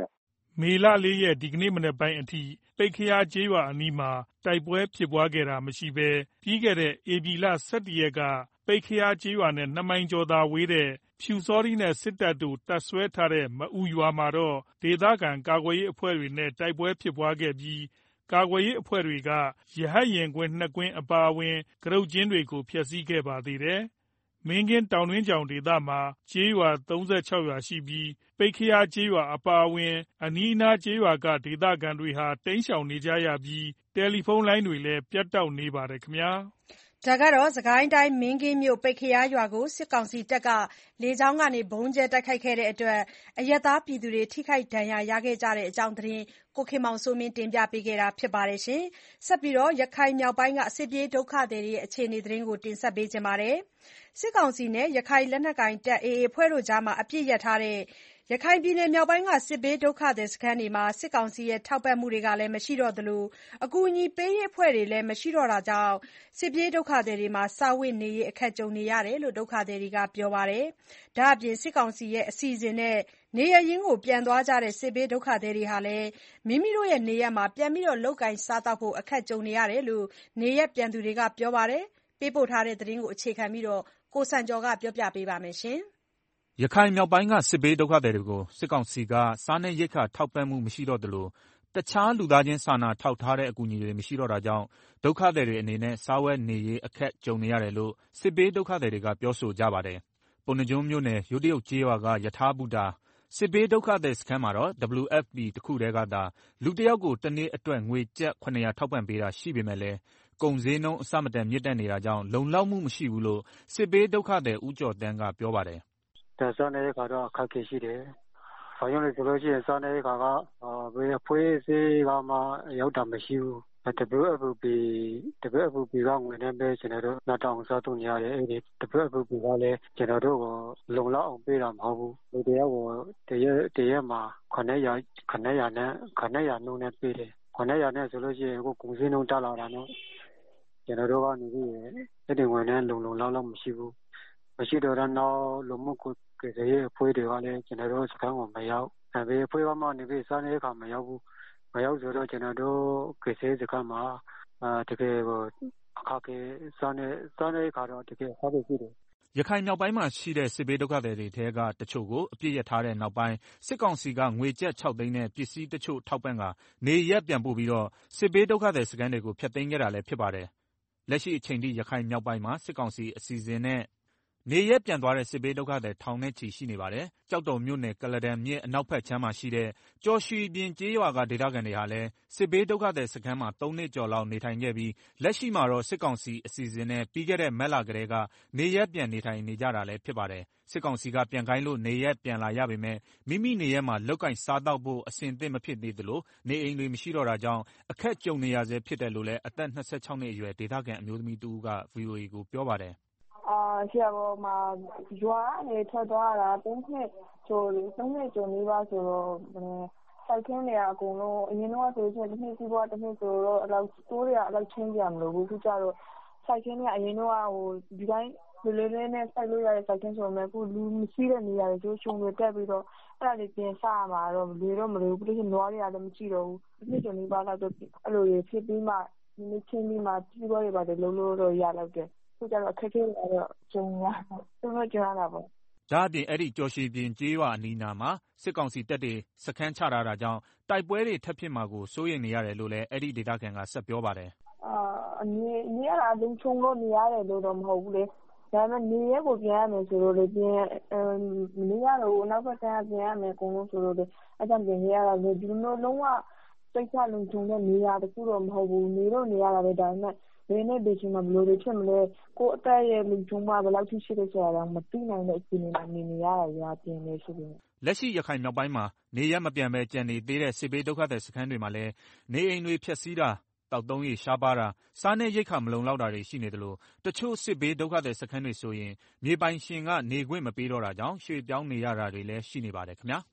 မေလလေးရက်ဒီကနေ့မနက်ပိုင်းအထိပိတ်ခရာကျေးရွာအနီးမှာတိုက်ပွဲဖြစ်ပွားခဲ့တာမရှိဘဲပြီးခဲ့တဲ့ဧပြီလ၁၁ရက်ကပိတ်ခရာကျေးရွာနဲ့နှစ်မိုင်ကျော်သာဝေးတဲ့ဖြူစောတိနဲ့စစ်တပ်တို့တပ်စွဲထားတဲ့မအူရွာမှာတော့ဒေသခံကာကွယ်ရေးအဖွဲ့တွေနဲ့တိုက်ပွဲဖြစ်ပွားခဲ့ပြီးကာကွယ်ရေးအဖွဲ့တွေကရဟတ်ယာဉ်ကွင်းနှစ်ကွင်းအပါအဝင်ကရုတ်ကျင်းတွေကိုဖျက်ဆီးခဲ့ပါသေးတယ်။မင်းကင်းတောင်တွင်းချောင်ဒေသမှာကျေးရွာ၃၆ရွာရှိပြီးပိတ်ခရာကျေးရွာအပါအဝင်အနီးအနားကျေးရွာကဒေသခံတွေဟာတိမ်းရှောင်နေကြရပြီးတယ်လီဖုန်းလိုင်းတွေလည်းပြတ်တောက်နေပါတယ်ခင်ဗျာ။ဒါကတော့စစ်ကိုင်းတိုင်းမင်းကင်းမြို့ပိတ်ခရာရွာကိုစစ်ကောင်စီတပ်ကလေကြောင်းကနေဗုံးကျဲတိုက်ခိုက်ခဲ့တဲ့အတွက်အရပ်သားပြည်သူတွေထိခိုက်ဒဏ်ရာရခဲ့ကြတဲ့အကြောင်းသတင်းကိုခင်မောင်စိုးမင်းတင်ပြပေးခဲ့တာပါ။ဆက်ပြီးရခိုင်မြောက်ပိုင်းကစစ်ပြေးဒုက္ခသည်တွေရဲ့အခြေအနေသတင်းကိုတင်ဆက်ပေးချင်ပါတယ်။စစ်ကောင်စီနဲ့ရခိုင်လက်နက်ကိုင်တပ် အေအေ အဖွဲ့တို့ကြားအပစ်ရပ်ထားတဲ့ရခိုင်ပြည်နယ်မြောက်ပိုင်းကစစ်ဘေးဒုက္ခသည်စခန်းတွေမှာစစ်ကောင်စီရဲ့ထောက်ပံ့မှုတွေလည်းမရှိတော့သလိုအကူအညီပေးရေးအဖွဲ့တွေလည်းမရှိတော့တာကြောင့်စစ်ပြေးဒုက္ခသည်တွေစားဝတ်နေရေးအခက်ကြုံနေရတယ်လို့ဒုက္ခသည်တွေကပြောပါတယ်။ဒါ့အပြင်စစ်ကောင်စီရဲ့အစီအစဉ်နဲ့နေရပ်ရင်းပြန်သွားကြတဲ့စစ်ဘေးဒုက္ခသည်တွေဟာလည်းမိမိနေရပ်မှာပြန်ပြီးလုပ်ကိုင်စားသောက်ဖို့အခက်ကြုံနေရတယ်လို့နေရပ်ပြန်သူတွေကပြောပါတယ်။ပေးပို့ထားတဲ့သတင်းကိုအခြေခံပြီးကိုစံကျော်ကပြောပြပေးပါမယ်။ရခိုင်မြောက်ပိုင်းကစစ်ဘေးဒုက္ခသည်တွေကိုစစ်ကောင်စီကစားနပ်ရိက္ခာထောက်ပံ့မှုမရှိတော့သလိုတခြားလူသားချင်းစာနာထောက်ထားတဲ့အကူအညီတွေမရှိတော့တာကြောင့်ဒုက္ခသည်တွေအနေနဲ့စားဝတ်နေရေးအခက်ကြုံနေရတယ်လို့စစ်ဘေးဒုက္ခသည်တွေကပြောဆိုကြပါတယ်။ပုဏ္ဏားကျွန်းမြို့နယ်ယိုးတရုတ်ကျေးရွာကယထာဘူတာစစ်ဘေးဒုက္ခသည်စခန်းမှာတော့ ဒဘလျူ အက်ဖ် ပီ တခုတည်းကသာလူတစ်ယောက်ကိုတနေ့အတွက်ငွေကျပ်၇၀၀ထောက်ပံ့ပေးတာရှိပေမဲ့လည်းကုန်ဈေးနှုန်းအဆမတန်မြင့်တက်နေတာကြောင့်လုံလောက်မှုမရှိဘူးလို့စစ်ဘေးဒုက္ခသည်ဦးကျော်သန်းကပြောပါတယ်။စားနပ်ရိက္ခာတော့အခက်အခဲရှိတယ်။ဘာကြောင့်လဲဆိုလို့ရှိရင်စားနပ်ရိက္ခာကဘယ်အဖွဲ့အစည်းကမှရောက်တာမရှိဘူး။ဒဘလျူ အက်ဖ် ပီ ဒဘလျူ အက်ဖ် ပီ ကငွေနဲ့ပဲကျွန်တော်တို့နောက်တောင်စားသုံးနေရတယ်။အဲဒီ ဒဘလျူ အက်ဖ် ပီ ကလည်းကျွန်တော်တို့ကိုလုံလောက်အောင်ပေးတာမဟုတ်ဘူး။လူတစ်ယောက်ကိုတရက်တရက်မှာ၇၀၀ ၇၀၀နဲ့၇၀၀နှုန်းနဲ့ပေးတယ်။၇၀၀နဲ့ဆိုလို့ရှိရင်အခုကုန်ဈေးနှုန်းတက်လာတာနဲ့ကျွန်တော်တို့ကနေပြီးအဲဒီငွေနဲ့လုံလုံလောက်လောက်မရှိဘူး။မရှိတော့တဲ့နောက်လူမှုကယ်ဆယ်ရေးအဖွဲ့တွေကလည်းကျွန်တော်တို့စခန်းကိုမရောက်။ဘယ်အဖွဲ့ကမှနေပြီးစားနပ်ရိက္ခာမရောက်ဘူး။မရောက်ဆိုတော့ကျွန်တော်တို့ကယ်ဆယ်ရေးစခန်းမှာတကယ်ကိုအခက်အခဲစားနပ်စားနပ်ရိက္ခာတော့တကယ်အခက်အခဲရှိတယ်။ရခိုင်မြောက်ပိုင်းမှာရှိတဲ့စစ်ဘေးဒုက္ခသည်တွေထဲကတချို့ကိုအပြစ်ရထားတဲ့နောက်ပိုင်းစစ်ကောင်စီကငွေကျပ်၆သိန်းနဲ့ပစ္စည်းတချို့ထောက်ပံ့ကာနေရပ်ပြန်ပို့ပြီးတော့စစ်ဘေးဒုက္ခသည်စခန်းတွေကိုဖျက်သိမ်းခဲ့တာလည်းဖြစ်ပါတယ်။လက်ရှိအချိန်ထိရခိုင်မြောက်ပိုင်းမှာစစ်ကောင်စီအစီအစဉ်နဲ့နေရပ်ပြန်သွားတဲ့စစ်ဘေးဒုက္ခသည်ထောင်နဲ့ချီရှိနေပါတယ်။ကျောက်တော်မြို့နယ်ကုလားတန်မြစ်အနောက်ဘက်ခြမ်းမှာရှိတဲ့ကျော်ရွှီပြင်ကျေးရွာကဒေသခံတွေဟာလည်းစစ်ဘေးဒုက္ခသည်စခန်းမှာသုံးနှစ်ကျော်လောက်နေထိုင်ခဲ့ပြီးလက်ရှိမှာတော့စစ်ကောင်စီအစီအစဉ်နဲ့ပြီးခဲ့တဲ့မတ်လကတည်းကနေရပ်ပြန်နေထိုင်နေကြတာလည်းဖြစ်ပါတယ်။စစ်ကောင်စီကပြန်ခိုင်းလို့နေရပ်ပြန်လာရပေမဲ့မိမိနေရပ်မှာလုပ်ကိုင်စားသောက်ဖို့အဆင်သင့်မဖြစ်သေးသလိုနေအိမ်တွေမရှိတော့တာကြောင့်အခက်ကြုံနေရဆဲဖြစ်တယ်လို့လည်းအသက်၂၆နှစ်အရွယ်ဒေသခံအမျိုးသမီးတဦးက ဗွီအိုအေကိုပြောပါတယ်။အာဆရာပေါ်မှာရွာကနေထွက်သွားတာ၃နှစ်ကျော်၃နှစ်ကျော်နေပါဆိုတော့စိုက်ခင်းတွေကအကုန်လုံးအရင်တော့ဆိုရင်တစ်နှစ်စီးပွားတစ်နှစ်ဆိုတော့အလောက်တိုးရအလောက်ချင်းကြမလို့ဘူးခုကျတော့စိုက်ခင်းတွေကအရင်တော့ဟိုဒီတိုင်းလူလေးလေးနဲ့စိုက်လို့ရတဲ့စိုက်ခင်းဆိုမှအခုလူမရှိတဲ့နေရာတွေကျိုးရှုံတွေတက်ပြီးတော့အဲ့ဒါလေးပြင်စားမှာတော့လေတော့မလို့ဘူးပြီးတော့နွားတွေကလည်းမရှိတော့ဘူးတစ်နှစ်ကျော်နေပါတော့အဲ့လိုဖြစ်ပြီးမှဒီချင်းပြီးမှစီးပွားတွေပါတယ်လုံးလို့တော့ရတော့တယ်ခုကျတော့အခက်အခဲတွေကတော့ကျုံရတော့တော့ကျရတာပေါ့ဒါအပြင်အဲ့ဒီကျော်ရွှီပြင်ကျေးရွာအနီးနားမှာစစ်ကောင်စီတပ်တွေစခန်းချထားတာကြောင့်တိုက်ပွဲတွေထပ်ဖြစ်မှာကိုစိုးရိမ်နေရတယ်လို့လည်းအဲ့ဒီဒေသခံကဆက်ပြောပါတယ်အာအနေနေရတာလုံခြုံလို့နေရတယ်လို့တော့မဟုတ်ဘူးလေဒါပေမဲ့နေရဲကိုပြန်ရမယ်ဆိုတော့လေပြန်နေရတော့နောက်ဘက်ကပြန်ရမယ်အကုန်လုံးဆိုတော့လေအဲ့ဒါပြန်ရတာလေဒီလိုလုံးဝစိတ်ချလုံခြုံတဲ့နေရာတခုတော့မဟုတ်ဘူးနေတော့နေရတာပဲဒါပေမဲ့ဘယ်နဲ့ဒီချိန်မှာဘလို့တွေဖြစ်မလဲကိုအသက်ရဲ့လုံခြုံမှာဘယ်လောက်ထိရှိတယ်ဆိုတာတော့မသိနိုင်တဲ့အခြေအနေမှာနေနေရတာရွာပြင်နေရှိတယ်လက်ရှိရခိုင်မြောက်ပိုင်းမှာနေရမပြန်ပဲကြံနေသေးတဲ့စစ်ဘေးဒုက္ခသည်စခန်းတွေမှာလည်းနေအိမ်တွေဖျက်ဆီးတာတောက်သုံးရေရှားပါတာစားနပ်ရိက္ခာမလုံလောက်တာတွေရှိနေတယ်လို့တချို့စစ်ဘေးဒုက္ခသည်စခန်းတွေဆိုရင်မြေပိုင်ရှင်ကနေခွင့်မပေးတော့တာကြောင့်ရွှေ့ပြောင်းနေရတာတွေလည်းရှိနေပါတယ်ခင်ဗျာ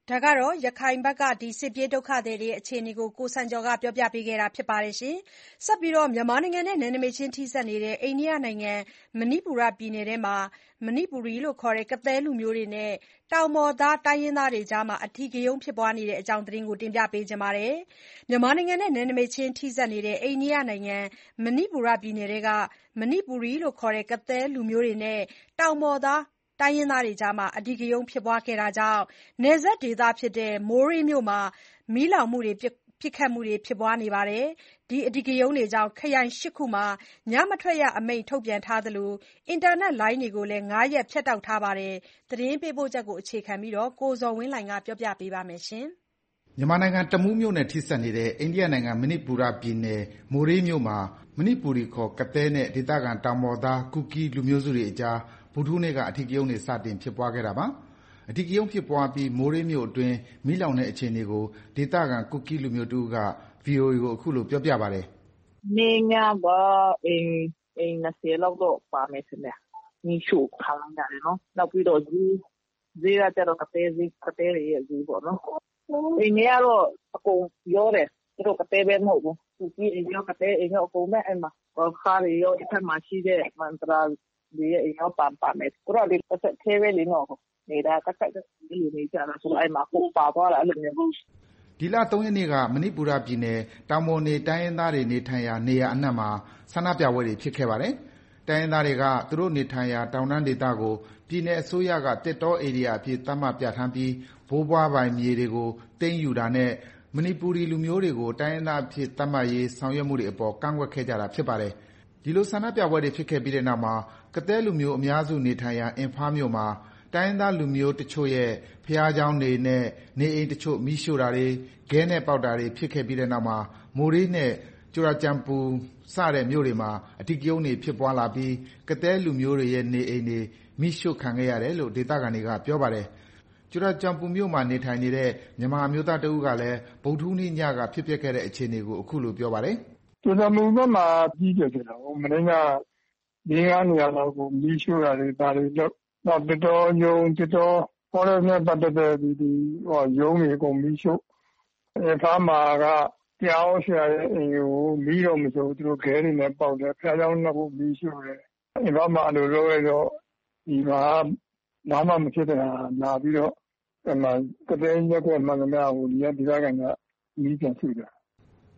ဒါကတော့ရခိုင်ဘက်ကစစ်ပြေးဒုက္ခသည်တွေအခြေအနေကိုကိုစံကျော်ကပြောပြပေးခဲ့တာပါ။ဆက်ပြီးမြန်မာနိုင်ငံနဲ့နယ်နိမိတ်ချင်းထိစပ်နေတဲ့အိန္ဒိယနိုင်ငံမဏိပူရပြည်နယ်ထဲမှာမဏိပူရီလို့ခေါ်တဲ့ကသည်းလူမျိုးတွေနဲ့တောင်ပေါ်သားတိုင်းရင်းသားတွေကြားအဓိကရုဏ်းဖြစ်ပွားနေတဲ့အကြောင်းသတင်းကိုတင်ပြပေးထားပါတယ်။မြန်မာနိုင်ငံနဲ့နယ်နိမိတ်ချင်းထိစပ်နေတဲ့အိန္ဒိယနိုင်ငံမဏိပူရပြည်နယ်ထဲကမဏိပူရီလို့ခေါ်တဲ့ကသည်းလူမျိုးတွေနဲ့တောင်ပေါ်သားတိုင်းရင်းသားတွေကြားအဓိကရုဏ်းဖြစ်ပွားခဲ့တာကြောင့်နယ်စပ်ဒေသဖြစ်တဲ့မိုးရေးမြို့မှာမီးလောင်မှုတွေပစ်ခတ်မှုတွေဖြစ်ပွားနေပါတယ်။ဒီအဓိကရုဏ်းတွေကြောင့်ခရိုင်ရှစ်ခုမှာညမထွက်ရအမိန့်ထုတ်ပြန်ထားသလိုအင်တာနက်လိုင်းတွေကိုလည်းငါးရက်ဖြတ်တောက်ထားပါတယ်။သတင်းပေးပို့ချက်ကိုအခြေခံပြီးကိုဇော်ဝင်းလှိုင်ကပြောပြပေးပါမယ်။မြန်မာနိုင်ငံတမူးမြို့နဲ့ထိစပ်နေတဲ့အိန္ဒိယနိုင်ငံမဏိပူရပြည်နယ်မိုရေးမြို့မှာမဏိပူရီခေါ်ကသည်းနဲ့ဒေသခံတောင်ပေါ်သားကူကီးလူမျိုးစုတွေအကြားဗုဒ္ဓဟူးနေ့ကအဓိကရုဏ်းတွေစတင်ဖြစ်ပွားခဲ့တာပါ။အဓိကရုဏ်းဖြစ်ပွားပြီးမိုရေးမြို့အတွင်းမီးလောင်တဲ့အခြေအနေကိုဒေသခံကူကီးလူမျိုးတဦးက ဗွီအိုအေကိုအခုလိုပြောပြပါတယ်။“နေ့ညကအိမ်၂၀လောက်တော့ပါမယ်ထင်တယ်။မီးရှို့ခံလိုက်ရတယ်နော်။နောက်ပြီးတော့ဈေးဈေးကကျတော့ကသည်းဈေးကသည်းတွေရဲ့ဈေးပေါ့နော်။အိမ်တွေကတော့အကုန်ရောတယ်။သူတို့ကသည်းပဲမဟုတ်ဘူး။ကူကီးအိမ်ရောကသည်းအိမ်ရောအကုန်ပဲအဲ့မှာ။ဂေါ်ရခါးတွေရောဒီဘက်မှာရှိတဲ့မန္တရာတွေရဲ့အိမ်ရောပါပါမယ်။သူတို့ကလေတဆက်တည်းပဲလေနော်နေတာကပ်ကပ်အဲ့လိုနေကြတာဆိုတော့အဲ့မှာကိုယ်ပါသွားတာအဲ့လိုမျိုး။ ”ဒီလ၃ရက်နေ့ကမဏိပူရပြည်နယ်တောင်ပေါ်နေတိုင်းရင်းသားတွေနေထိုင်ရာနေရာအနှံ့မှာဆန္ဒပြပွဲတွေဖြစ်ခဲ့ပါတယ်။တိုင်းရင်းသားတွေကသူတို့နေထိုင်ရာတောင်တန်းဒေသကိုပြည်နယ်အစိုးရကသစ်တောဧရိယာအဖြစ်သတ်မှတ်ပြဌာန်းပြီးဘိုးဘွားပိုင်မြေတွေကိုသိမ်းယူတာနဲ့မဏိပူရီလူမျိုးတွေကိုတိုင်းရင်းသားအဖြစ်သတ်မှတ်ရေးဆောင်ရွက်မှုတွေအပေါ်ကန့်ကွက်ခဲ့ကြတာဖြစ်ပါတယ်။ဒီလိုဆန္ဒပြပွဲတွေဖြစ်ခဲ့ပြီးတဲ့နောက်မှာကသည်းလူမျိုးအများစုနေထိုင်ရာအင်ဖားမြို့မှာတိုင်းရင်းသားလူမျိုးတချို့ရဲ့ဘုရားကျောင်းတွေနဲ့နေအိမ်တချို့မီးရှို့တာတွေခဲနဲ့ပေါက်တာတွေဖြစ်ခဲ့ပြီးတဲ့နောက်မှာမိုရေးနဲ့ကျူရာကျန်ပူစတဲ့မြို့တွေမှာအဓိကရုဏ်းတွေဖြစ်ပွားလာပြီးကသည်းလူမျိုးတွေရဲ့နေအိမ်တွေမီးရှို့ခံခဲ့ရတယ်လို့ဒေသခံတွေကပြောပါတယ်။ကျူရာကျန်ပူမြို့မှာနေထိုင်နေတဲ့မြန်မာအမျိုးသားတဦးကလည်းဗုဒ္ဓဟူးနေ့ညကဖြစ်ပျက်ခဲ့တဲ့အခြေအနေကိုအခုလိုပြောပါတယ်။“ကျူရာကျန်ပူဘက်မှာအကြီးအကျယ်ဖြစ်တာကို။မနေ့ညလေးငါးနေရာလောက်ကိုမီးရှို့တာတွေဘာတွေလုပ်နောက်သစ်တောရုံးသစ်တောဖောရက်နဲ့ပတ်သက်တဲ့ဒီရုံးတွေအကုန်မီးရှို့။အင်ဖားမှာကတရားဟောဆရာရဲ့အိမ်ကိုမီးတော့မရှိဘူးသူတို့ခဲတွေနဲ့ပေါက်တယ်။ဘုရားကျောင်းနှစ်ခုမီးရှို့တယ်။အင်ဖားမှာအဲ့လိုလုပ်လိုက်တော့ဒီမှာဘာမှမဖြစ်တဲ့ဟာလာပြီးတော့အဲ့မှာကသည်းရပ်ကွက်မှန်သမျှကိုဒီကဒေသခံကမီးပြန်ရှို့တယ်။ ”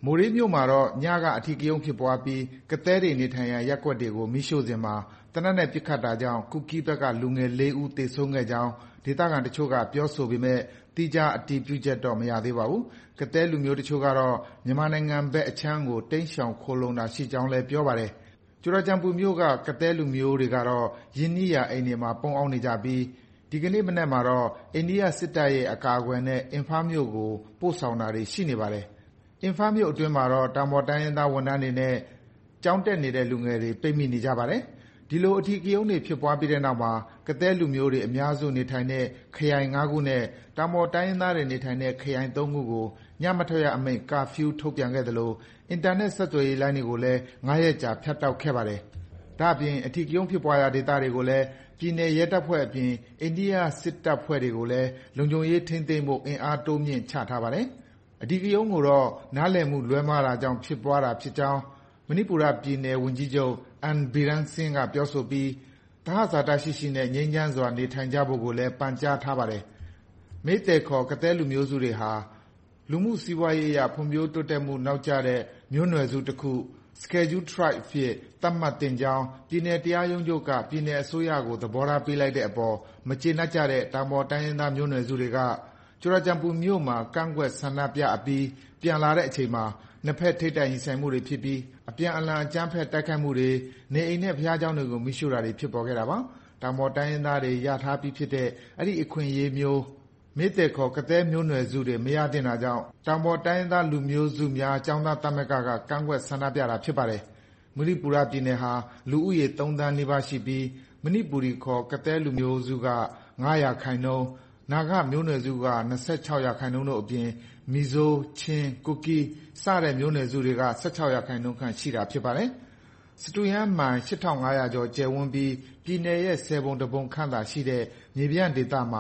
မိုရေးမြို့မှာတော့ညကအဓိကရုဏ်းဖြစ်ပွားပြီးကသည်းတွေနေထိုင်ရာရပ်ကွက်တွေကိုမီးရှို့စဉ်မှာသေနတ်နဲ့ပစ်ခတ်တာကြောင့်ကူကီးဘက်ကလူငယ်လေးဦးသေဆုံးခဲ့ကြောင်းဒေသခံတချို့ကပြောဆိုပေမဲ့သီးခြားအတည်ပြုချက်တော့မရသေးပါဘူး။ကသည်းလူမျိုးတချို့ကတော့မြန်မာနိုင်ငံဘက်အခြမ်းကိုတိမ်းရှောင်ခိုလှုံတာရှိကြောင်းလည်းပြောပါတယ်။ကျူရာကျန်ပူမြို့ကကသည်းလူမျိုးတွေကတော့ရင်းနှီးရာအိမ်တွေမှာပုန်းအောင်းနေကြပြီးဒီကနေ့မနက်မှာတော့အိန္ဒိယစစ်တပ်ရဲ့အကာအကွယ်နဲ့အင်ဖားမြို့ကိုပို့ဆောင်တာတွေရှိနေပါတယ်။အင်ဖားမြို့အတွင်းမှာတော့တောင်ပေါ်တိုင်းရင်းသားဝန်ထမ်းတွေနဲ့ကျောင်းတက်နေတဲ့လူငယ်တွေပိတ်မိနေကြပါတယ်။ဒီလိုအဓိကရုဏ်းတွေဖြစ်ပွားပြီးတဲ့နောက်မှာကသည်းလူမျိုးတွေအများစုနေထိုင်တဲ့ခရိုင်ငါးခုနဲ့တောင်ပေါ်တိုင်းရင်းသားတွေနေထိုင်တဲ့ခရိုင်သုံးခုကိုညမထွက်ရအမိန့်ကာဖျူးထုတ်ပြန်ခဲ့သလိုအင်တာနက်ဆက်သွယ်ရေးလိုင်းတွေကိုလည်းငါးရက်ကြာဖြတ်တောက်ခဲ့ပါတယ်။ဒါ့အပြင်အဓိကရုဏ်းဖြစ်ပွားရာဒေသတွေကိုလည်းပြည်နယ်ရဲတပ်ဖွဲ့အပြင်အိန္ဒိယစစ်တပ်ဖွဲ့တွေကိုလည်းလုံခြုံရေးထိန်းသိမ်းဖို့အင်အားတိုးမြှင့်ချထားပါတယ်။အဓိကရုဏ်းကိုတော့နားလည်မှုလွဲမှားတာကြောင့်ဖြစ်ပွားတာဖြစ်ကြောင်းမဏိပူရပြည်နယ်ဝန်ကြီးချုပ်အန်ဘီရန်းဆင်းကပြောဆိုပြီးသဟဇာတရှိရှိနဲ့ငြိမ်းချမ်းစွာနေထိုင်ကြဖို့ကိုလည်းပန်ကြားထားပါတယ်။မိတ်သဲခေါ်ကသည်းလူမျိုးစုတွေဟာလူမှုစီးပွားရေးအရဖွံ့ဖြိုးတိုးတက်မှုနောက်ကျတဲ့မျိုးနွယ်စုတခု Scheduled Tribe အဖြစ်သတ်မှတ်သင့်ကြောင်းပြည်နယ်တရားရုံးချုပ်ကပြည်နယ်အစိုးရကိုသဘောထားပေးလိုက်တဲ့အပေါ်မကျေနပ်ကြတဲ့တောင်ပေါ်တိုင်းရင်းသားမျိုးနွယ်စုတွေကကျူရာကျန်ပူမြို့မှာကန့်ကွက်ဆန္ဒပြအပြီးပြန်လာတဲ့အချိန်မှာနှစ်ဖက်ထိပ်တိုက်ရင်ဆိုင်မှုတွေဖြစ်ပြီးအပြန်အလှန်အကြမ်းဖက်တိုက်ခိုက်မှုတွေနေအိမ်နဲ့ဘုရားကျောင်းတွေကိုမီးရှို့တာတွေဖြစ်ပေါ်ခဲ့တာပါ။တောင်ပေါ်တိုင်းရင်းသားတွေရထားပြီးဖြစ်တဲ့အဲ့ဒီအခွင့်အရေးမျိုးမိတ်သဲခေါ်ကသည်းမျိုးနွယ်စုတွေမရသင့်တာကြောင့်တောင်ပေါ်တိုင်းရင်းသားလူမျိုးစုများကျောင်းသားသမဂ္ဂကကန့်ကွက်ဆန္ဒပြတာဖြစ်ပါတယ်။မဏိပူရပြည်နယ်ဟာလူဦးရေသုံးသန်းနီးပါးရှိပြီးမဏိပူရီခေါ်ကသည်းလူမျိုးစုကငါးရာခိုင်နှုန်းနာဂမျိုးနွယ်စုက၂၆ရာခိုင်နှုန်းတို့အပြင်မီဇိုးချင်းကူကီးစတဲ့မျိုးနွယ်စုတွေက၁၆ရာခိုင်နှုန်းခန့်ရှိတာဖြစ်ပါတယ်။စတုရန်းမိုင်ရှစ်ထောင်ငါးရာကျော်ကျယ်ဝန်းပြီးပြည်နယ်ရဲ့ဆယ်ပုံတစ်ပုံခန့်သာရှိတဲ့မြေပြန့်ဒေသမှာ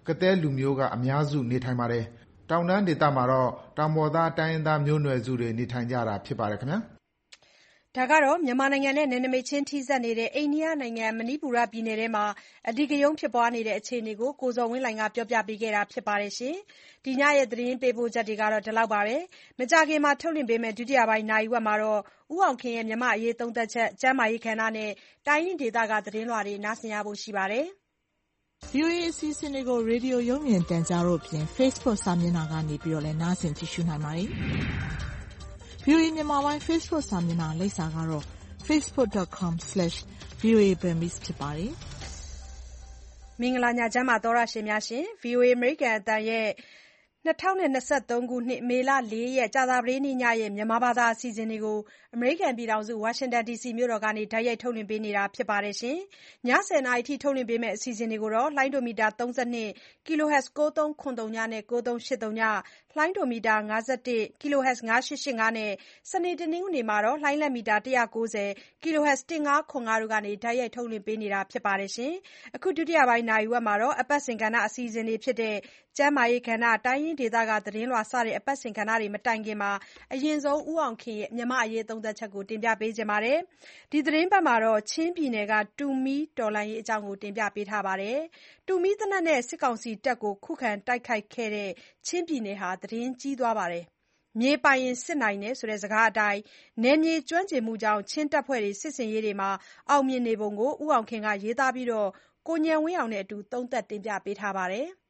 ကသည်းလူမျိုးကအများစုနေထိုင်ပါတယ်။တောင်တန်းဒေသမှာတော့တောင်ပေါ်သားတိုင်းရင်းသားမျိုးနွယ်စုတွေနေထိုင်ကြတာဖြစ်ပါတယ်ခင်ဗျာ။ဒါကတော့မြန်မာနိုင်ငံနဲ့နယ်နိမိတ်ချင်းထိစပ်နေတဲ့အိန္ဒိယနိုင်ငံမဏိပူရပြည်နယ်ထဲမှာအဓိကရုဏ်းဖြစ်ပွားနေတဲ့အခြေအနေကိုကိုဇော်ဝင်းလှိုင်ကပြောပြပေးခဲ့တာဖြစ်ပါတယ်။ဒီညရဲ့သတင်းပေးပို့ချက်တွေကတော့ဒီလောက်ပါပဲ။မကြာခင်မှာထုတ်လွှင့်ပေးမယ့်ဒုတိယပိုင်းနာရီဝက်မှာတော့ဦးအောင်ခင်ရဲ့မြန်မာ့အရေးသုံးသပ်ချက်၊ကျန်းမာရေးကဏ္ဍနဲ့တိုင်းရင်းဒေသကသတင်းလွှာတွေနားဆင်ရဖို့ရှိပါတယ်။ဗွီအိုအေ အစီအစဉ်တွေကိုရေဒီယိုရုပ်မြင်သံကြားတို့အပြင် Facebook စာမျက်နှာကနေလည်းနားဆင်ကြည့်ရှုနိုင်ပါတယ်။ ဗွီအိုအေမြန်မာပိုင်း Facebook စာမျက်နှာလိပ်စာကတော့ facebook dot com slash voa burmese ဖြစ်ပါတယ်။မင်္ဂလာညချမ်းပါသောတရှင်များရှင်။ ဗွီအိုအေအမေရိကန်အသံရဲ့၂၀၂၃ခုနှစ်မေလလေးရက်ကြာသပတေးနေ့ညရဲ့မြန်မာဘာသာအစီအစဉ်တွေကိုအမေရိကန်ပြည်ထောင်စုဝါရှင်တန်ဒီစီမြို့တော်ကနေတိုက်ရိုက်ထုတ်လွှင့်ပေးနေတာဖြစ်ပါတယ်။ညဆယ်နာရီထိထုတ်လွှင့်ပေးမယ့်အစီအစဉ်တွေကိုလှိုင်းဒိုမီတာသုံး၂ kHz ကိုးသုံးခွန်သုညနဲ့ကိုးသုံးရှစ်သုည လှိုင်းဒိုမီတာ၅၁ kHz ၅ရှစ်ရှစ်ငါးနဲ့စနေတနင်္ဂနွေမှာလှိုင်းလက်မီတာ၁၉၀ kHz ၁၅ခွန်၅တို့ကနေတိုက်ရိုက်ထုတ်လွှင့်ပေးနေတာဖြစ်ပါတယ်။အခုဒုတိယပိုင်းနာရီဝက်မှာတော့အပတ်စဉ်ကဏ္ဍအစီအစဉ်တွေဖြစ်တဲ့ကျန်းမာရေးကဏ္ဍ၊တိုင်းရင်းဒေသကသတင်းလွှာစတဲ့အပတ်စဉ်ကဏ္ဍတွေမတိုင်ခင်အရင်ဆုံးဦးအောင်ခင်ရဲ့မြန်မာ့အရေးသုံးသပ်ချက်ကိုတင်ပြပေးပါမယ်။ဒီသတင်းပတ်မှာတော့ချင်းပြည်နယ်ကတူမီးတော်လှန်ရေးအကြောင်းတင်ပြပေးထားပါတယ်။တူမီးသေနတ်နဲ့စစ်ကောင်စီတပ်ကိုခုခံတိုက်ခိုက်ခဲ့တဲ့ချင်းပြည်နယ်ဟာသတင်းကြီးသွားပါတယ်။မြေပိုင်ရင်စစ်နိုင်တယ်ဆိုတဲ့စကားအတိုင်းနယ်မြေကျွမ်းကျင်မှုကြောင့်ချင်းတပ်ဖွဲ့တွေစစ်ဆင်ရေးတွေမှာအောင်မြင်နေပုံကိုဦးအောင်ခင်ကရေးသားပြီးကိုဉာဏ်ဝင်းအောင်နဲ့အတူသုံးသပ်တင်ပြပေးထားပါတယ်။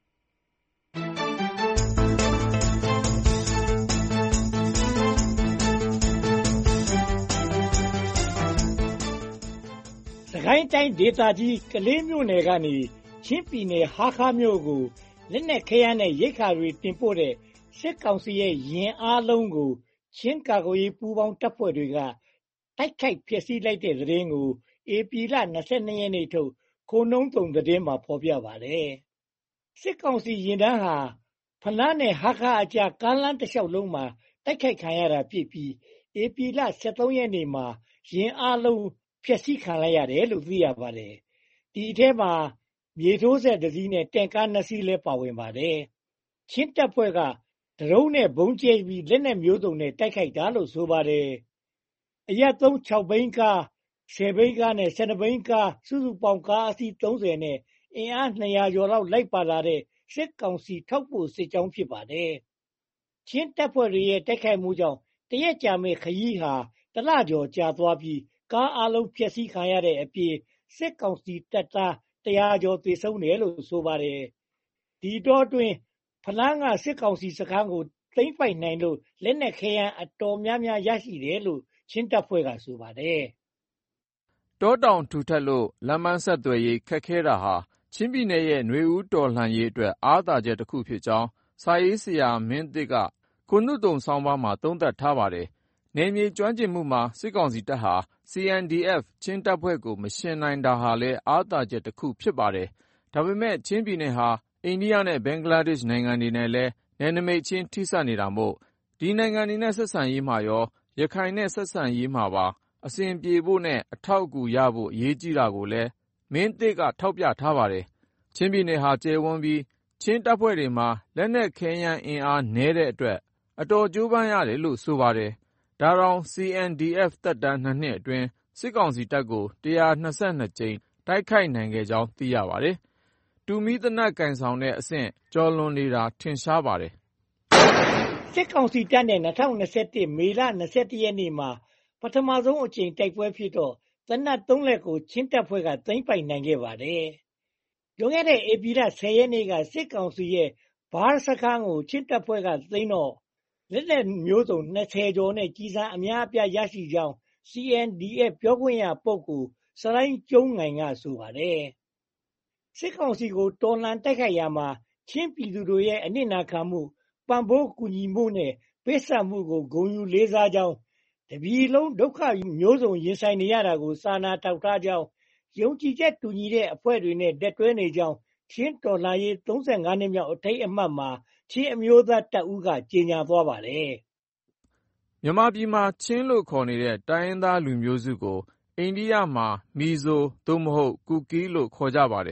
စစ်ကိုင်းတိုင်းဒေသကြီးကလေးမြို့နယ်ကနေချင်းပြည်နယ်ဟားခါးမြို့ကိုလက်နက်ခဲယမ်းနဲ့ရိက္ခာတွေတင်ပို့တဲ့စစ်ကောင်စီရဲ့ယာဉ်အားလုံးကိုချင်းကာကွယ်ရေးပူးပေါင်းတပ်ဖွဲ့တွေကတိုက်ခိုက်ဖျက်ဆီးလိုက်တဲ့သတင်းကိုဧပြီလ၂၂ရက်နေ့ထုတ်ခိုနှုန်းတုံသတင်းမှာဖော်ပြပါတယ်။စစ်ကောင်စီယာဉ်တန်းဟာဖလမ်းနဲ့ဟားခါးအကြားကားလမ်းတစ်လျှောက်လုံးမှာတိုက်ခိုက်ခံရတာဖြစ်ပြီးဧပြီလ၁၃ရက်နေ့မှာယာဉ်အားလုံးဖျက်ဆီးခံလိုက်ရတယ်လို့သိရပါတယ်။ဒီအထဲမှာမြေထိုးစက်တစ်စီးနဲ့တင့်ကားနှစ်စီးလည်းပါဝင်ပါတယ်။ချင်းတပ်ဖွဲ့ကဒရုန်းနဲ့ဘုံကျဲပြီးလက်နက်မျိုးစုံနဲ့တိုက်ခိုက်တာလို့ဆိုပါတယ်။အရပ်သုံး၆ဘီးကားဆယ်ဘီးကားနဲ့၁၂ဘီးကားစုစုပေါင်းကားအစီး၃၀နဲ့အင်အား၂ရာကျော်လောက်လိုက်ပါလာတဲ့စစ်ကောင်စီထောက်ပို့စစ်ကြောင်းဖြစ်ပါတယ်။ချင်းတပ်ဖွဲ့တွေရဲ့တိုက်ခိုက်မှုကြောင့်တရက်ကြာမဲ့ခရီးဟာတလကျော်ကြာသွားပြီးကားအလုံးဖျက်ဆီးခံရတဲ့အပြင်စစ်ကောင်စီတပ်သားတရာကျော်သေဆုံးတယ်လို့ဆိုပါတယ်။ဒီတော့တွင်ဖလန်းကစစ်ကောင်စီစခန်းကိုသိမ်းပိုက်နိုင်လို့လက်နက်ခဲယမ်းအတော်များများရရှိတယ်လို့ချင်းတပ်ဖွဲ့ကဆိုပါတယ်။တောတောင်ထူထပ်လို့လမ်းမဆက်သွယ်ရေးခက်ခဲတာဟာချင်းပြည်နယ်ရဲ့ຫນွေဦးတော်လှန်ရေးအတွက်အားသာချက်တစ်ခုဖြစ်ကြောင်းစာရေးဆရာမင်းသစ်ကခိုနှုတ်တုံဆောင်းပါးမှာသုံးသပ်ထားပါတယ်။နယ်မြေကျွမ်းကျင်မှုမှာစစ်ကောင်စီတပ်ဟာ စီ အန် ဒီ အက်ဖ် ချင်းတပ်ဖွဲ့ကိုမယှဉ်နိုင်တာဟာလည်းအားသာချက်တစ်ခုဖြစ်ပါတယ်။ဒါပေမဲ့ချင်းပြည်နယ်ဟာအိန္ဒိယနဲ့ဘင်္ဂလားဒေ့ရှ်နိုင်ငံတွေနဲ့လည်းနယ်နိမိတ်ချင်းထိစပ်နေတာမို့ဒီနိုင်ငံတွေနဲ့ဆက်ဆံရေးမှာရောရခိုင်နဲ့ဆက်ဆံရေးမှာပါအဆင်ပြေဖို့နဲ့အထောက်အကူရဖို့အရေးကြီးတာကိုလည်းမင်းသစ်ကထောက်ပြထားပါတယ်။ချင်းပြည်နယ်ဟာကျယ်ဝန်းပြီးချင်းတပ်ဖွဲ့တွေမှာလက်နက်ခဲယမ်းအင်အားနည်းတဲ့အတွက်အတော်ကြိုးပမ်းရတယ်လို့ဆိုပါတယ်။ဒါတောင် စီ အန် ဒီ အက်ဖ် သက်တမ်းနှစ်နှစ်အတွင်းစစ်ကောင်စီတပ်ကို၁၂၂ကြိမ်တိုက်ခိုက်နိုင်ခဲ့ကြောင်းသိရပါတယ်။တူမီးသေနတ်ကင်ဆောင်တဲ့အဆင့်ကျော်လွန်နေတာထင်ရှားပါတယ်။စစ်ကောင်စီတပ်နဲ့၂၀၂၁မေလ၂၁ရက်နေ့မှာပထမဆုံးအကြိမ်တိုက်ပွဲဖြစ်တော့သေနတ်သုံးလက်ကိုချင်းတပ်ဖွဲ့ကသိမ်းပိုက်နိုင်ခဲ့ပါတယ်။လွန်ခဲ့တဲ့ဧပြီလ၁၀ရက်နေ့ကစစ်ကောင်စီရဲ့ဘားစခန်းကိုချင်းတပ်ဖွဲ့ကသိမ်းတော့လက်နက်မျိုးစုံ၂၀ကျော်နဲ့ကျည်ဆံအများအပြားရရှိကြောင်း စီ အန် ဒီ အက်ဖ် ပြောခွင့်ရပုဂ္ဂိုလ်စလိုင်းကျုံးငိုင်ကဆိုပါတယ်။စစ်ကောင်စီကိုတော်လှန်တိုက်ခိုက်ရာမှာချင်းပြည်သူတို့ရဲ့အနစ်နာခံမှုပံ့ပိုးကူညီမှုနဲ့ပေးဆပ်မှုကိုဂုဏ်ယူလေးစားကြောင်းတပြည်လုံးဒုက္ခမျိုးစုံရင်ဆိုင်နေရတာကိုစာနာထောက်ထားကြောင်းယုံကြည်ချက်တူညီတဲ့အဖွဲ့တွေနဲ့တက်တွဲနေကြောင်းချင်းတော်လှန်ရေး၃၅နှစ်မြောက်အထိမ်းအမှတ်မှာချင်းအမျိုးသားတပ်ဦးကကြေညာသွားပါတယ်။မြန်မာပြည်မှာချင်းလို့ခေါ်နေတဲ့တိုင်းရင်းသားလူမျိုးစုကိုအိန္ဒိယမှာမီဇိုသို့မဟုတ်ကူကီးလို့ခေါ်ကြပါတယ်။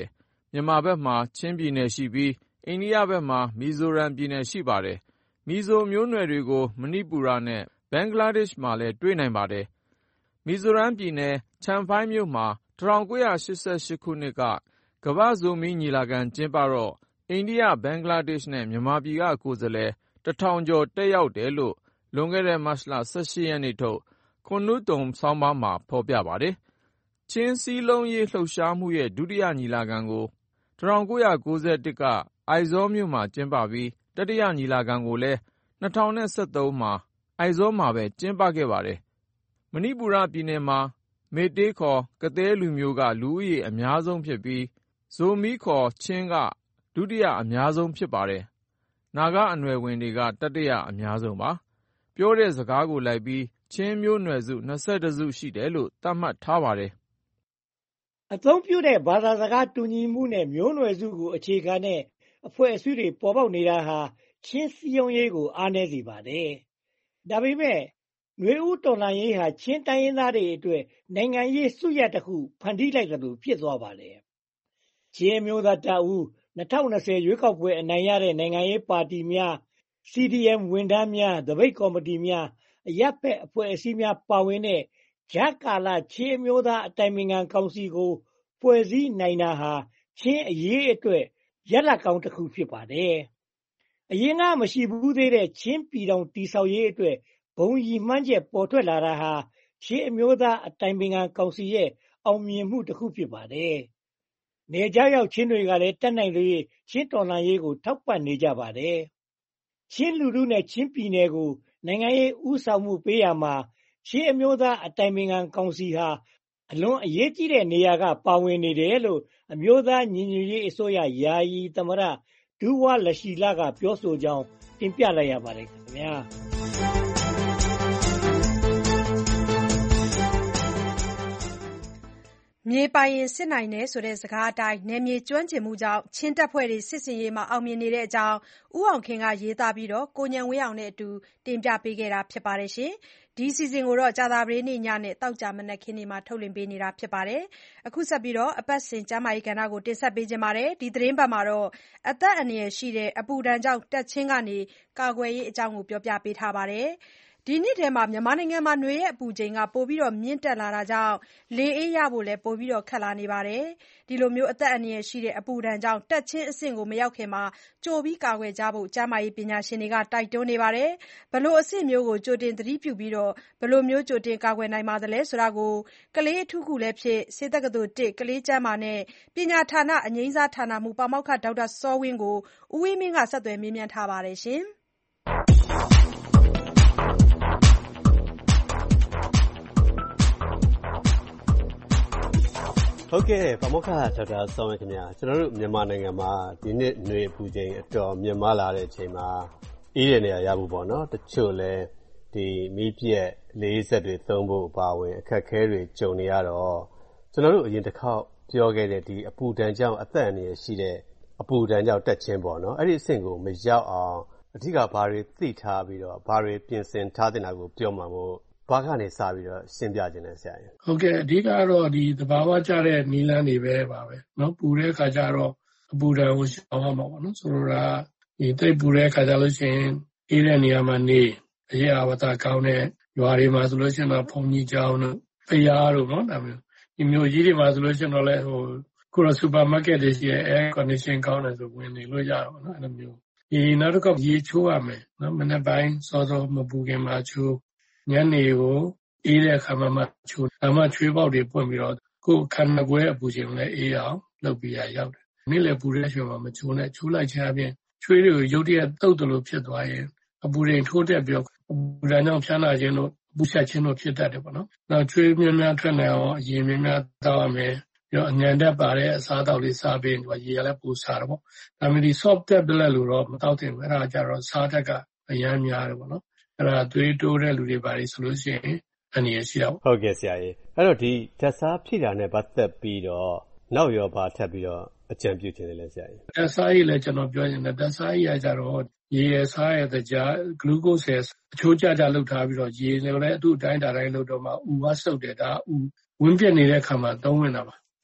မြန်မာဘက်မှာချင်းပြည်နယ်ရှိပြီးအိန္ဒိယဘက်မှာမီဇိုရမ်ပြည်နယ်ရှိပါတယ်။မီဇိုမျိုးနွယ်တွေကိုမဏိပူရနဲ့ဘင်္ဂလားဒေ့ရှ်မှာလည်းတွေ့နိုင်ပါတယ်။မီဇိုရမ်ပြည်နယ်ချမ်ဖိုင်းမြို့မှာ၁၉၈၈ ခုနှစ်ကကမ္ဘာ့ဇိုမီးညီလာခံကျင်းပတော့အိန္ဒိယဘင်္ဂလားဒေ့ရှ်နဲ့မြန်မာပြည်ကကိုယ်စားလှယ်တစ်ထောင်ကျော်တက်ရောက်တယ်လို့လွန်ခဲ့တဲ့မတ်လ၁၈ရက်နေ့ထုတ်ခွန်နုတုံဆောင်းပါးမှာဖော်ပြပါတယ်။ချင်းစည်းလုံးရေးလှုပ်ရှားမှုရဲ့ဒုတိယညီလာခံကို၁၉၉၁ကအိုက်ဇောမြို့မှာကျင်းပပြီးတတိယညီလာခံကိုလည်း၂၀၁၃မှာအိုက်ဇောမှာပဲကျင်းပခဲ့ပါတယ်။မဏိပူရပြည်နယ်မှာမေတေးခေါ်ကသည်းလူမျိုးကလူဦးရေအများဆုံးဖြစ်ပြီးဇိုမီခေါ်ချင်းကဒုတိယအများဆုံးဖြစ်ပါတယ်။နာဂအနွယ်ဝင်တွေကတတိယအများဆုံးပါ။ပြောတဲ့စကားကိုလိုက်ပြီးချင်းမျိုးနွယ်စု၂၁စုရှိတယ်လို့သတ်မှတ်ထားပါတယ်။အသုံးပြုတဲ့ဘာသာစကားတူညီမှုနဲ့မျိုးနွယ်စုကိုအခြေခံတဲ့အဖွဲ့အစည်းတွေပေါ်ပေါက်နေတာဟာချင်းစည်းရုံးရေးကိုအားနည်းစေပါတယ်။ဒါပေမဲ့နွေဦးတော်လှန်ရေးဟာချင်းတိုင်းရင်းသားတွေအတွက်နိုင်ငံရေးစုရပ်တစ်ခုဖန်တီးလိုက်သလိုဖြစ်သွားပါတယ်။ချင်းမျိုးသားတပ်ဦး၂၀၂၀ရွေးကောက်ပွဲအနိုင်ရတဲ့နိုင်ငံရေးပါတီများ စီ ဒီ အမ် ဝန်ထမ်းများသပိတ်ကော်မတီများအရပ်ဘက်အဖွဲ့အစည်းများပါဝင်တဲ့ကြားကာလချင်းမျိုးသားအတိုင်ပင်ခံကောင်စီကိုဖွဲ့စည်းနိုင်တာဟာချင်းအရေးအတွက်ရလဒ်ကောင်းတစ်ခုဖြစ်ပါတယ်။အရင်ကမရှိဘူးသေးတဲ့ချင်းပြည်တော်တည်ဆောက်ရေးအတွက်ဘုံရည်မှန်းချက်ပေါ်ထွက်လာတာဟာချင်းအမျိုးသားအတိုင်ပင်ခံကောင်စီရဲ့အောင်မြင်မှုတစ်ခုဖြစ်ပါတယ်။နေကြောက်ရောက်ချင်းတွေကလည်းတက်နိုင်လေချင်းတော်လှန်ရေးကိုထောက်ပံ့နေကြပါတယ်။ချင်းလူထုနဲ့ချင်းပြည်နယ်ကိုနိုင်ငံရေးဥဆောင်မှုပေးရမှာချင်းအမျိုးသားအတိုင်ပင်ခံကောင်စီဟာအလွန်အရေးကြီးတဲ့နေရာကပါဝင်နေတယ်လို့အမျိုးသားညီညွတ်ရေးအစိုးရယာယီသမ္မတဒူးဝါလရှိလာကပြောဆိုကြောင်းတင်ပြလိုက်ရပါတယ်ခင်ဗျာမြေပိုင်ရင်စစ်နိုင်တယ်ဆိုတဲ့စကားအတိုင်းနယ်မြေကျွမ်းကျင်မှုကြောင့်ချင်းတပ်ဖွဲ့တွေစစ်စင်ရေးမှာအောင်မြင်နေတဲ့အကြောင်းဦးအောင်ခင်ကရေးသားပြီးကိုဉာဏ်ဝင်းအောင်နဲ့အတူတင်ပြပေးခဲ့တာဖြစ်ပါတယ်။ဒီအစီအစဉ်ကိုကြာသပတေးနေ့ညနဲ့သောကြာမနက်ခင်းတွေမှာထုတ်လွှင့်ပေးနေတာဖြစ်ပါတယ်။အခုဆက်ပြီးအပတ်စဉ်ကျန်းမာရေးကဏ္ဍကိုတင်ဆက်ပေးခြင်းပါတယ်။ဒီသတင်းပတ်မှာတော့အသက်အန္တရာယ်ရှိတဲ့အပူဒဏ်ကြောင့်တက်ချင်းကနေကာကွယ်ရေးအကြောင်းကိုပြောပြပေးထားပါတယ်။ဒီနှစ်ထဲမြန်မာနိုင်ငံမှာနွေရဲ့အပူချိန်ပိုမြင့်တက်လာတာကြောင့်လေအေးရဖို့လည်းပိုခက်လာနေပါတယ်။ဒီလိုအသက်အန္တရာယ်ရှိတဲ့အပူဒဏ်ကြောင့်တက်ချင်းအဆင့်မရောက်ခင်ကြိုပြီးကာကွယ်ကြဖို့ကျန်းမာရေးပညာရှင်တွေကတိုက်တွန်းနေပါတယ်။ဘယ်လိုအဆင့်မျိုးကိုကြိုတင်သတိပြုပြီးဘယ်လိုကြိုတင်ကာကွယ်နိုင်ပါသလဲဆိုတာကိုကလေးအထူးကုလည်းဖြစ်ဆေးတက္ကသိုလ်တစ်ကလေးကျန်းမာနဲ့ပညာဌာနအငြိမ်းစားဌာနမှူးပါမောက္ခဒေါက်တာစောဝင်းကိုဦးဝင်းမင်းကဆက်သွယ်မေးမြန်းထားပါတယ်။ဟုတ်ကဲ့ပါမောက္ခဒေါက်တာစောဝင်းခင်ဗျာကျွန်တော်တို့မြန်မာနိုင်ငံမှာဒီနှစ်ຫນွေအပူချိန်အတော်မြင့်မားလာတဲ့အချိန်မှာအေးတဲ့နေရာရဖို့ပေါ့နော်တချို့လဲဒီမီးပြက်လေးဆက်တွေသုံးဖို့ပါဝင်အခက်ခဲတွေကြုံနေရတော့ကျွန်တော်တို့အရင်တစ်ခေါက်ပြောခဲ့တဲ့ဒီအပူဒဏ်ကြောင့်အသက်အန္တရာယ်ရှိတဲ့အပူဒဏ်ကြောင့်တက်ချင်းပေါ့နော်အဲ့ဒီအဆင့်ကိုမရောက်အောင်အဓိကဘာတွေသိထားပြီးတော့ဘာတွေပြင်ဆင်ထားတဲ့နာကိုပြောမှာမို့ဘာကနေစပြီးတော့ရှင်းပြခြင်းလဲဆရာကြီးဟုတ်ကဲ့အဓိကတော့ဒီသဘာဝကျတဲ့နီလန်းတွေပဲပါပဲเนาะပူတဲ့ခါကျတော့အပူဒဏ်ကိုရှောင်ရမှာပေါ့နော်ဆိုတော့ဒီတိတ်ပူတဲ့ခါကျလို့ရှိရင်အေးတဲ့နေရာမှာနေအရေးအဝတ္တကောင်းတဲ့ရွာတွေမှာဆိုလို့ရှိရင်တော့ဘုံကြီးကျောင်းတို့ဖျားတို့เนาะဒါမျိုးဒီမျိုးကြီးတွေမှာဆိုလို့ရှိရင်တော့လဲဟိုခုတော့စူပါမားကတ်တွေရှိရဲ့ air condition ကောင်းတယ်ဆိုဝင်နေလို့ရတော့เนาะအဲ့လိုမျိုးဒီနောက်တစ်ခါရေချိုးရမယ်เนาะမနေ့ပိုင်းစောစောမပူခင်မှာချိုးညနေကိုအေးတဲ့အခါမှာမှချိုးဒါမှချွေးပေါက်တွေပွင့်ပြီးတော့ကိုယ်ခန္ဓာကိုယ်ရဲ့အပူချိန်လည်းအေးအောင်လုပ်ပြီးရရောက်တယ်။နေ့လည်းပူတဲ့အချိန်မှာမချိုးနဲ့ချိုးလိုက်ခြင်းအပြင်ချွေးတွေကိုရုတ်တရက်တုတ်တယ်လို့ဖြစ်သွားရင်အပူချိန်ထိုးတက်ပြီးတော့အပူဓာတ်ကြောင့်ဖျားနာခြင်းတို့ပူဆက်ခြင်းတို့ဖြစ်တတ်တယ်ပေါ့နော်။နောက်ချွေးများများထွက်နေအောင်အရင်များများတောက်ရမယ်။ပြီးတော့အញ្ញံတက်ပါတဲ့အစားအသောက်လေးစားပြီးတော့ရေရလည်းပူစားတယ်ပေါ့။ဒါမှဒီ soft tablet လို့တော့မတောက်သင့်ဘူး။အဲ့ဒါကြတော့စားတက်ကအများများတယ်ပေါ့နော်။အဲ့ဒါသွေးတိုးတဲ့လူတွေပါလေဆိုလို့ရှိရင်အနေရရှိတော့ဟုတ်ကဲ့ဆရာကြီးအဲ့တော့ဒီဓာတ်စားဖြည့်တာနဲ့ပတ်သက်ပြီးတော့နောက်ရောပါထပ်ပြီးတော့အကြံပြုခြင်းလဲဆရာကြီးဓာတ်စားကြီးလည်းကျွန်တော်ပြောရင်ဓာတ်စားကြီးကကြတော့ရေရစားရတဲ့ကြာဂလူကိုစ်အချိုးကျကျလောက်ထားပြီးတော့ရေလည်းအတူတိုင်းတာတိုင်းလောက်တော့မှဥဝါစုပ်တယ်ဒါဥဝင်းပြက်နေတဲ့ခါမှာသုံးဝင်တာပါတောက်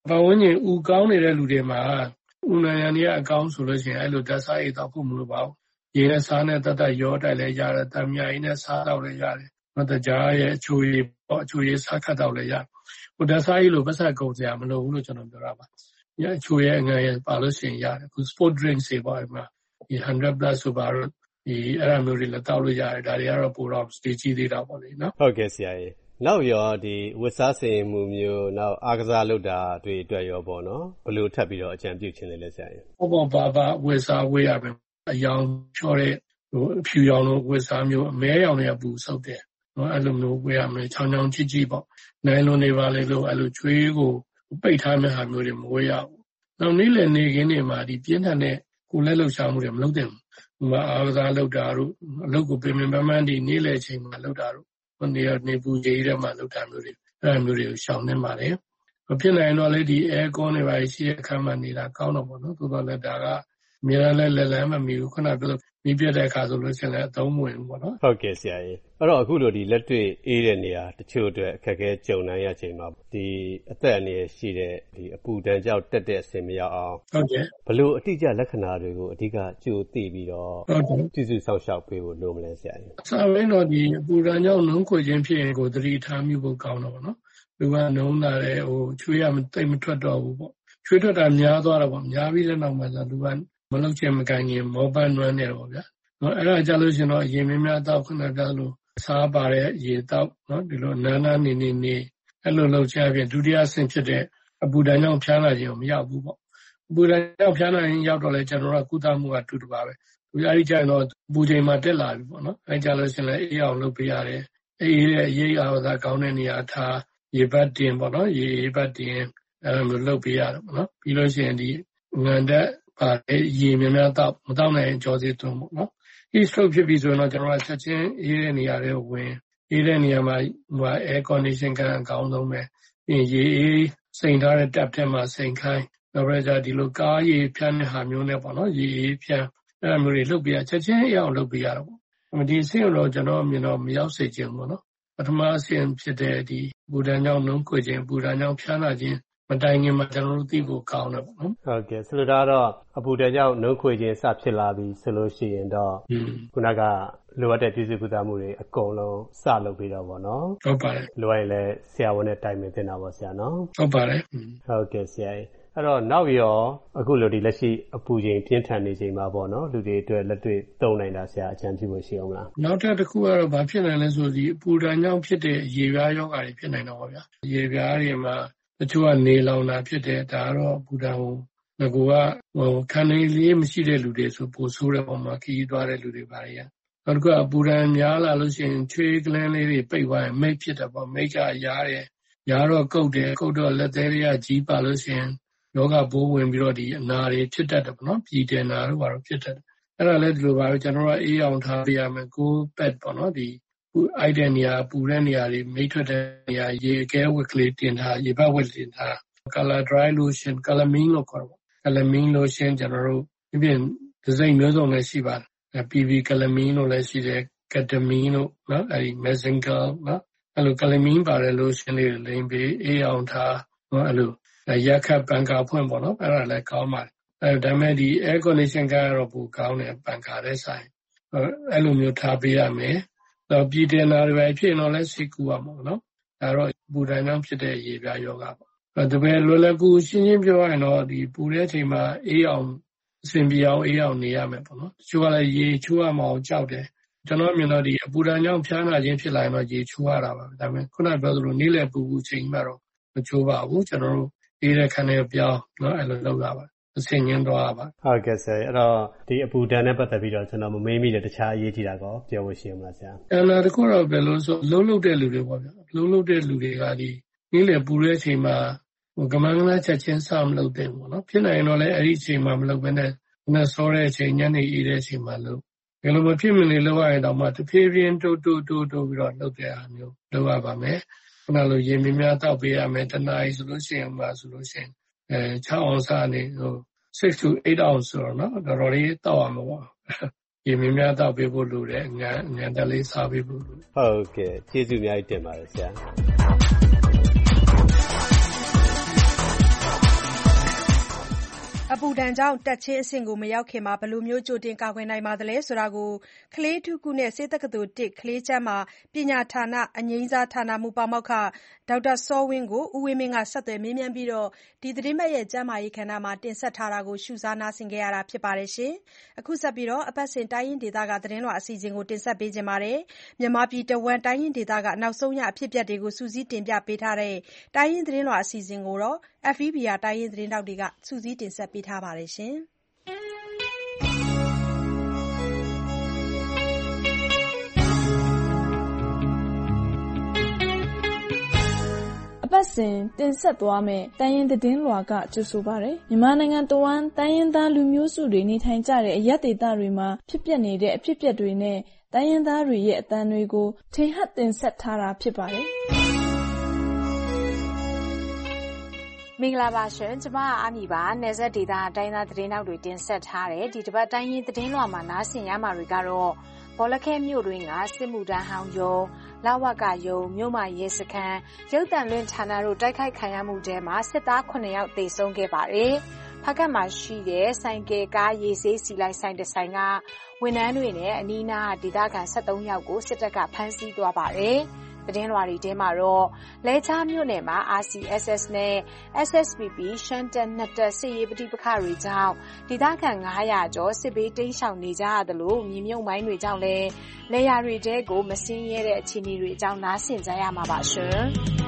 ပတ်ဝန်းကျင်ဥကောင်းနေတဲ့လူတွေမှာဥနာရံတွေအကောင်းဆိုလို့ရှိရင်အဲ့လိုဓာတ်စားရည်တောက်ဖို့မလိုပါဘူးရေနဲ့စားနဲ့တတ်တတ်ရောတိုက်လဲရတယ်တမ်းမြရည်နဲ့စားတော့လဲရတယ်မတကြားရဲ့အချိုရည်ပေါ့အချိုရည်စားခတ်တော့လဲရဟိုဓာတ်စားရည်လိုပတ်ဆက်ကုန်စရာမလိုဘူးလို့ကျွန်တော်ပြောတာပါညအချိုရဲ့အငယ်ရပါလို့ရှိရင်ရတယ်ခု sport drinks တွေပေါ့အဲ့မှာဒီone hundred plus ဆိုပါတော့ဒီအဲ့အမျိုးတွေလည်းတောက်လို့ရတယ်ဒါတွေကတော့ပိုတော့ stage ကြီးသေးတာပေါ့လေနော်ဟုတ်ကဲ့ဆရာကြီးနောက်ရောဒီဝတ်စားစင်မှုမျိုးနောက်အားကစားလုပ်တာတွေအတွက်ရောပေါ့နော်ဘယ်လိုထပ်ပြီးတော့အကြံပြုခြင်းလဲလဲဆရာကြီးပေါ့ပေါ့ပါပါဝတ်စားဝေးရမယ်အယောင်ချောတဲ့ဟိုအဖြူရောင်လို့ဝတ်စားမျိုးအမဲရောင်တွေကပူဆုပ်တယ်နော်အဲ့လိုမျိုးဝေးရမယ်ချောင်းချောင်းကြီးကြီးပေါ့နိုင်လွန်နေပါလေလို့အဲ့လိုချွေးကိုပိတ်ထားမယ့်ဟာမျိုးတွေမဝေးရဘူးနောက်နေ့လည်နေခင်းတွေမှာဒီပြင်းထန်တဲ့ကိုယ်လက်လှုပ်ရှားမှုတွေမလုပ်သင့်ဘူးဟိုမှာအားကစားလုပ်တာတို့အလုပ်ကိုပင်ပင်ပန်းပန်းဒီနေ့လည်ချိန်မှာလုပ်တာတို့နေရနေပူကြီးတဲ့မှာလုပ်တာမျိုးတွေအဲ့လိုမျိုးတွေကိုရှောင်နေပါတယ်မဖြစ်နိုင်တော့လေဒီ air con တွေပါရှိတဲ့အခါမှာနေတာကောင်းတော့ပေါ့နော်သို့တော်လည်းဒါကအများလည်းလက်လန်းမမီဘူးခုနပြောလို့မိပြတဲ့အခါဆိုလို့ရှိရင်လည်းအသုံးမဝင်ဘူးပေါ့နော်ဟုတ်ကဲ့ဆရာကြီးအဲ့တော့အခုလိုဒီလက်တွေ့အေးတဲ့နေရာတချို့အတွက်အခက်အခဲကြုံနိုင်ရချိန်မှာဒီအသက်အန္တရာယ်ရှိတဲ့ဒီအပူဒဏ်ကြောင့်တက်တဲ့အဆင်မရောက်အောင်ဟုတ်ကဲ့ဘလို့အတိအကျလက္ခဏာတွေကိုအဓိကကြိုသိပြီးတော့ပြုစုစောင့်ရှောက်ပေးဖို့လိုမလဲဆရာကြီးအစပိုင်းတော့ဒီအပူဒဏ်ကြောင့်နှုံးခွေခြင်းဖြစ်ရင်ကိုသတိထားမိဖို့ကောင်းတော့ပေါ့နော်လူကနှုံးလာတဲ့ဟိုချွေးရမတိတ်မထွက်တော့ဘူးပေါ့ချွေးထွက်တာများသွားတော့ပေါ့များပြီးတဲ့နောက်မှာဆိုလူကမလုပ်ချင်မကန်ရင်မောပန်းနွမ်းနေတော့ဗျာနော်အဲ့ဒါကြလို့ရှင်တော့ရေမင်းများတော့ခုနကလို့စားပါတဲ့ရေတောက်နော်ဒီလိုနာနာနေနေနေအဲ့လိုလုပ်ချင်ဖြင့်ဒုတိယဆင့်ဖြစ်တဲ့အပူဒဏ်ကြောင့်ဖျားနာခြင်းကိုမရောက်ဘူးပေါ့အပူဒဏ်ကြောင့်ဖျားနာရင်ရောက်တော့လေကျွန်တော်တို့ကုသမှုကတူတူပါပဲဒီအဲ့ဒီကျရင်တော့ပူချိန်မှာတက်လာပြီပေါ့နော်အဲ့ကြလို့ရှင်လည်းအေးအောင်လုပ်ပေးရတယ်အေးရဲ့ရိပ်အားသာကောင်းတဲ့နေရာထားရေပတ်တင်ပေါ့နော်ရေပတ်တင်အဲ့လိုလုပ်ပေးရတယ်ပေါ့နော်ပြီးလို့ရှိရင်ဒီငံတက်ပါရေများများတော့မတော့နိုင်ကြောစီသွင်းပေါ့နော် heat stroke ဖြစ်ပြီးဆိုတော့ကျွန်တော်ကချက်ချင်းအေးတဲ့နေရာတွေကိုဝင်အေးတဲ့နေရာမှာဟို air condition ကအကောင်းဆုံးပဲပြီးရေအေးစိန်ထားတဲ့ tap ထဲမှာစိန်ခိုင်းနောက်ပြီးကြဒီလိုကားရေဖြန်းတဲ့ဟာမျိုးနဲ့ပေါ့နော်ရေအေးဖြန်းအဲ့လိုမျိုးတွေလုပ်ပြရချက်ချင်းအေးအောင်လုပ်ပြရတော့ပေါ့ဒီအဆင့်တော့ကျွန်တော်မြင်တော့မရောက်စေချင်ဘူးနော်ပထမအဆင့်ဖြစ်တဲ့ဒီဘူဒန်ကြောင့်နှုံးခွေခြင်းဘူဒန်ကြောင့်ဖျားနာခြင်းမတိုင်ခင်မှာကျွန်တော်တို့သိဖို့ကောင်းတယ်ပေါ့နော်ဟုတ်ကဲ့ဆိုတော့တော့အပူဒဏ်ကြောင့်နှုံးခွေခြင်းစဖြစ်လာပြီဆိုလို့ရှိရင်တော့ခုနကလိုအပ်တဲ့ပြုစုကုသမှုတွေအကုန်လုံးစလုပ်ပြီးတော့ပေါ့နော်ဟုတ်ပါတယ်လိုအပ်ရင်လည်းဆရာဝန်နဲ့တိုင်ပင်သင့်တာပေါ့ဆရာနော်ဟုတ်ပါတယ်ဟုတ်ကဲ့ဆရာအဲ့တော့နောက်ရောအခုလိုဒီလက်ရှိအပူချိန်ပြင်းထန်နေချိန်မှာပေါ့နော်လူတွေအတွက်လက်တွေ့သုံးနိုင်တာဆရာအကြံပြုလို့ရှိအောင်လားနောက်တစ်ခုကတော့ဘာဖြစ်နိုင်လဲဆိုဒီအပူဒဏ်ကြောင့်ဖြစ်တဲ့ရေပြားယောဂါတွေဖြစ်နိုင်တော့ပါဗျာရေပြားတွေမှာတချို့ကနေလောင်တာဖြစ်တယ်ဒါကတော့ဘူဒန်ဟိုငကူကဟိုခန္ဓာလေးမရှိတဲ့လူတွေဆိုပိုဆိုးတဲ့ပုံမှာခီးသွားတဲ့လူတွေပါရနောက်တစ်ခုကဘူဒန်များလာလို့ရှိရင်ချွေးကလန်းလေးတွေပိတ်သွားရင်မိတ်ဖြစ်တယ်ပေါ့မိတ်ကရားတယ်ရားတော့ကုတ်တယ်ကုတ်တော့လက်သေးတွေကကြီးပါလို့ရှိရင်ယောဂဘိုးဝင်ပြီးတော့ဒီအနာတွေဖြစ်တတ်တယ်ပေါ့နော်ပြည်တယ်နာတို့ဘာလို့ဖြစ်တတ်တယ်အဲ့ဒါလည်းဒီလိုပါပဲကျွန်တော်တို့အေးအောင်ထားပြရမယ်ကိုပက်ပေါ့နော်ဒီအိုက်တဲ့နေရာပူတဲ့နေရာတွေမိတ်ထွက်တဲ့နေရာရေအကဲဝက်ကလေးတင်ထားရေဘက်ဝက်တင်ထား color dry lotion calamine လို့ခေါ်တယ် calamine lotion ကျွန်တော်တို့ဒီပြင်ဒီဇိုင်းမျိုးစုံလည်းရှိပါတယ် ပီ ဗီ calamine လို့လည်းရှိတယ် ketamine လို့နော်အဲဒီ mesengal နော်အဲ့လို calamine ပါတဲ့ lotion လေးတွေလိမ့်ပြီးအေးအောင်ထားနော်အဲ့လိုရက်ခတ်ပန်ကာဖွင့်ပေါ့နော်အဲ့ဒါလည်းကောင်းပါတယ်အဲဒါမဲ့ဒီ air condition ကတော့ပိုကောင်းတယ်ပန်ကာတဲ့ဆိုင်အဲ့လိုမျိုးထားပေးရမယ်တော့ပြည်တယ်နာတွေပဲဖြစ်တော့လဲစိတ်ကူရမှာပေါ့နော်ဒါတော့ပူဒဏ်ကြောင့်ဖြစ်တဲ့ရေပြားယောဂပေါ့အဲဒါပဲလွယ်လွယ်ကူရှင်းရှင်းပြောရရင်တော့ဒီပူတဲ့အချိန်မှာအေးအောင်အဆင်ပြေအောင်အေးအောင်နေရမယ်ပေါ့နော်တချို့ကလည်းရေချိုးရမအောင်ကြောက်တယ်ကျွန်တော်မြင်တော့ဒီအပူဒဏ်ကြောင့်ဖျားနာခြင်းဖြစ်လာရင်တော့ရေချိုးရတာပါဒါပေမဲ့ခုနပြောသလိုနေ့လည်ပူပူချိန်မှာတော့မချိုးပါဘူးကျွန်တော်တို့အေးတဲ့ခန်းထဲပြောင်းနော်အဲ့လိုလုပ်ရပါအဆင်ញင်းသွားပါဟုတ်ကဲ့ဆရာအဲ့တော့ဒီအပူဒဏ်နဲ့ပတ်သက်ပြီးတော့ကျွန်တော်မမေးမိတဲ့တခြားအရေးကြီးတာကောပြောလို့ရှိရမလားဆရာအဲ့ဒါတခုတော့ဘယ်လိုဆိုလုံးလုံးတဲ့လူတွေပေါ့ဗျာလုံးလုံးတဲ့လူတွေကဒီနေ့လေပူတဲ့အချိန်မှာဟိုကမန်းကလာချက်ချင်းစမလုပ်တဲ့ပေါ့နော်ဖြစ်နိုင်တော့လည်းအဲ့ဒီအချိန်မှာမလုပ်ဘဲနဲ့နဲ့စောတဲ့အချိန်ညနေအေးတဲ့အချိန်မှာလုပ်ဘယ်လိုမဖြစ်မနေလုပ်ရရင်တော့မှတဖြည်းဖြည်းတိုးတိုးတိုးတိုးပြီးတော့လုပ်တဲ့အားမျိုးလုပ်ရပါမယ်ခုနလိုရေမြများတောက်ပေးရမယ်တနားရီဆိုလို့ရှိရင်မှဆိုလို့ရှိရင်အဲ၆အောင်စနေဟိုsix to eight ounce ဆိုတော့နော်တော်တော်လေးတောက်ရမှာပေါ့ရေမြများတောက်ပေးဖို့လိုတယ်ငန်းငန်းတလေးစားပေးဖို့လိုဟုတ်ကဲ့ကျေးဇူးအများကြီးတင်ပါတယ်ဆရာပူဒဏ်ကြောင့်တက်ချင်းအဆင့်ကိုမရောက်ခင်ဘယ်လိုမျိုးကြိုတင်ကာကွယ်နိုင်ပါသလဲဆိုတာကိုကလေးအထူးကုနဲ့ဆေးတက္ကသိုလ်တစ်ကလေးကျန်းမာပညာဌာနအငြိမ်းစားဌာနမှူးပါမောက္ခဒေါက်တာစောဝင်းကိုဦးဝင်းမင်းကဆက်သွယ်မေးမြန်းပြီးဒီသီတင်းပတ်ရဲ့ကျန်းမာရေးကဏ္ဍမှာတင်ဆက်ထားတာကိုရှုစားနားဆင်ခဲ့ရတာဖြစ်ပါတယ်။အခုဆက်ပြီးအပတ်စဉ်တိုင်းရင်းဒေသကသတင်းလွှာအစီအစဉ်ကိုတင်ဆက်ပေးချင်ပါတယ်။မြန်မာပြည်တဝန်းတိုင်းရင်းဒေသကနောက်ဆုံးရအဖြစ်အပျက်တွေကိုစုစည်းတင်ပြပေးထားတဲ့တိုင်းရင်းသတင်းလွှာအစီအစဉ်ကို F E B R တိုင်းရင်းသတင်းထောက်တွေကစုစည်းတင်ဆက်ပေးထားပါတယ်ရှင်။အပတ်စဉ်တင်ဆက်သွားမယ့်တိုင်းရင်းသတင်းလွှာကကြိုဆိုပါရယ်မြန်မာနိုင်ငံတဝန်းတိုင်းရင်းသားလူမျိုးစုတွေနေထိုင်ကြတဲ့အရပ်ဒေသတွေမှာဖြစ်ပျက်နေတဲ့အဖြစ်အပျက်တွေနဲ့တိုင်းရင်းသားတွေရဲ့အသံတွေကိုထင်ဟပ်တင်ဆက်ထားတာဖြစ်ပါတယ်မင်္ဂလာပါရှင်ကျမအာမီပါနယ်စပ်ဒေသတိုင်းသားသတင်းနောက်တွေတင်ဆက်ထားတယ်ဒီတစ်ပတ်တိုင်းရင်းသတင်းလွှာမှာနားဆင်ရမှာတွေကတော့ဘောလခဲမြို့တွင်ကစစ်မှုထမ်းဟောင်းယုံလဝကယုံမြို့မရဲစခန်းရုပ်တံလွင့်ဌာနတို့တိုက်ခိုက်ခံရမှုတဲမှာစစ်သားခုနှစ်ယောက်သေဆုံးခဲ့ပါတယ်ဖကတ်မှာရှိတဲ့ဆိုင်ကယ်ကားရေးဆေးစီလိုက်ဆိုင်တစ်ဆိုင်ကဝန်ထမ်းတွေနဲ့အနီးနားဒေသခံ၁၃ယောက်ကိုစစ်တပ်ကဖမ်းဆီးသွားပါတယ်သတင်းလွှာတွေထဲမှာတော့လဲချားမြို့နယ်မှာ R C S S နဲ့ S S B B ရှမ်းတပ်နှစ်တပ်စစ်ရေးပဋိပက္ခတွေကြောင့်ဒေသခံ၅၀၀ကျော်စစ်ဘေးတိမ်းရှောင်နေကြရသလိုမြေမြုပ်မိုင်းတွေကြောင့်လည်းလေယာတွေတဲကိုမစင်းရဲတဲ့အခြေအနေတွေအကြောင်းနားဆင်ကြရမှာပါရှင်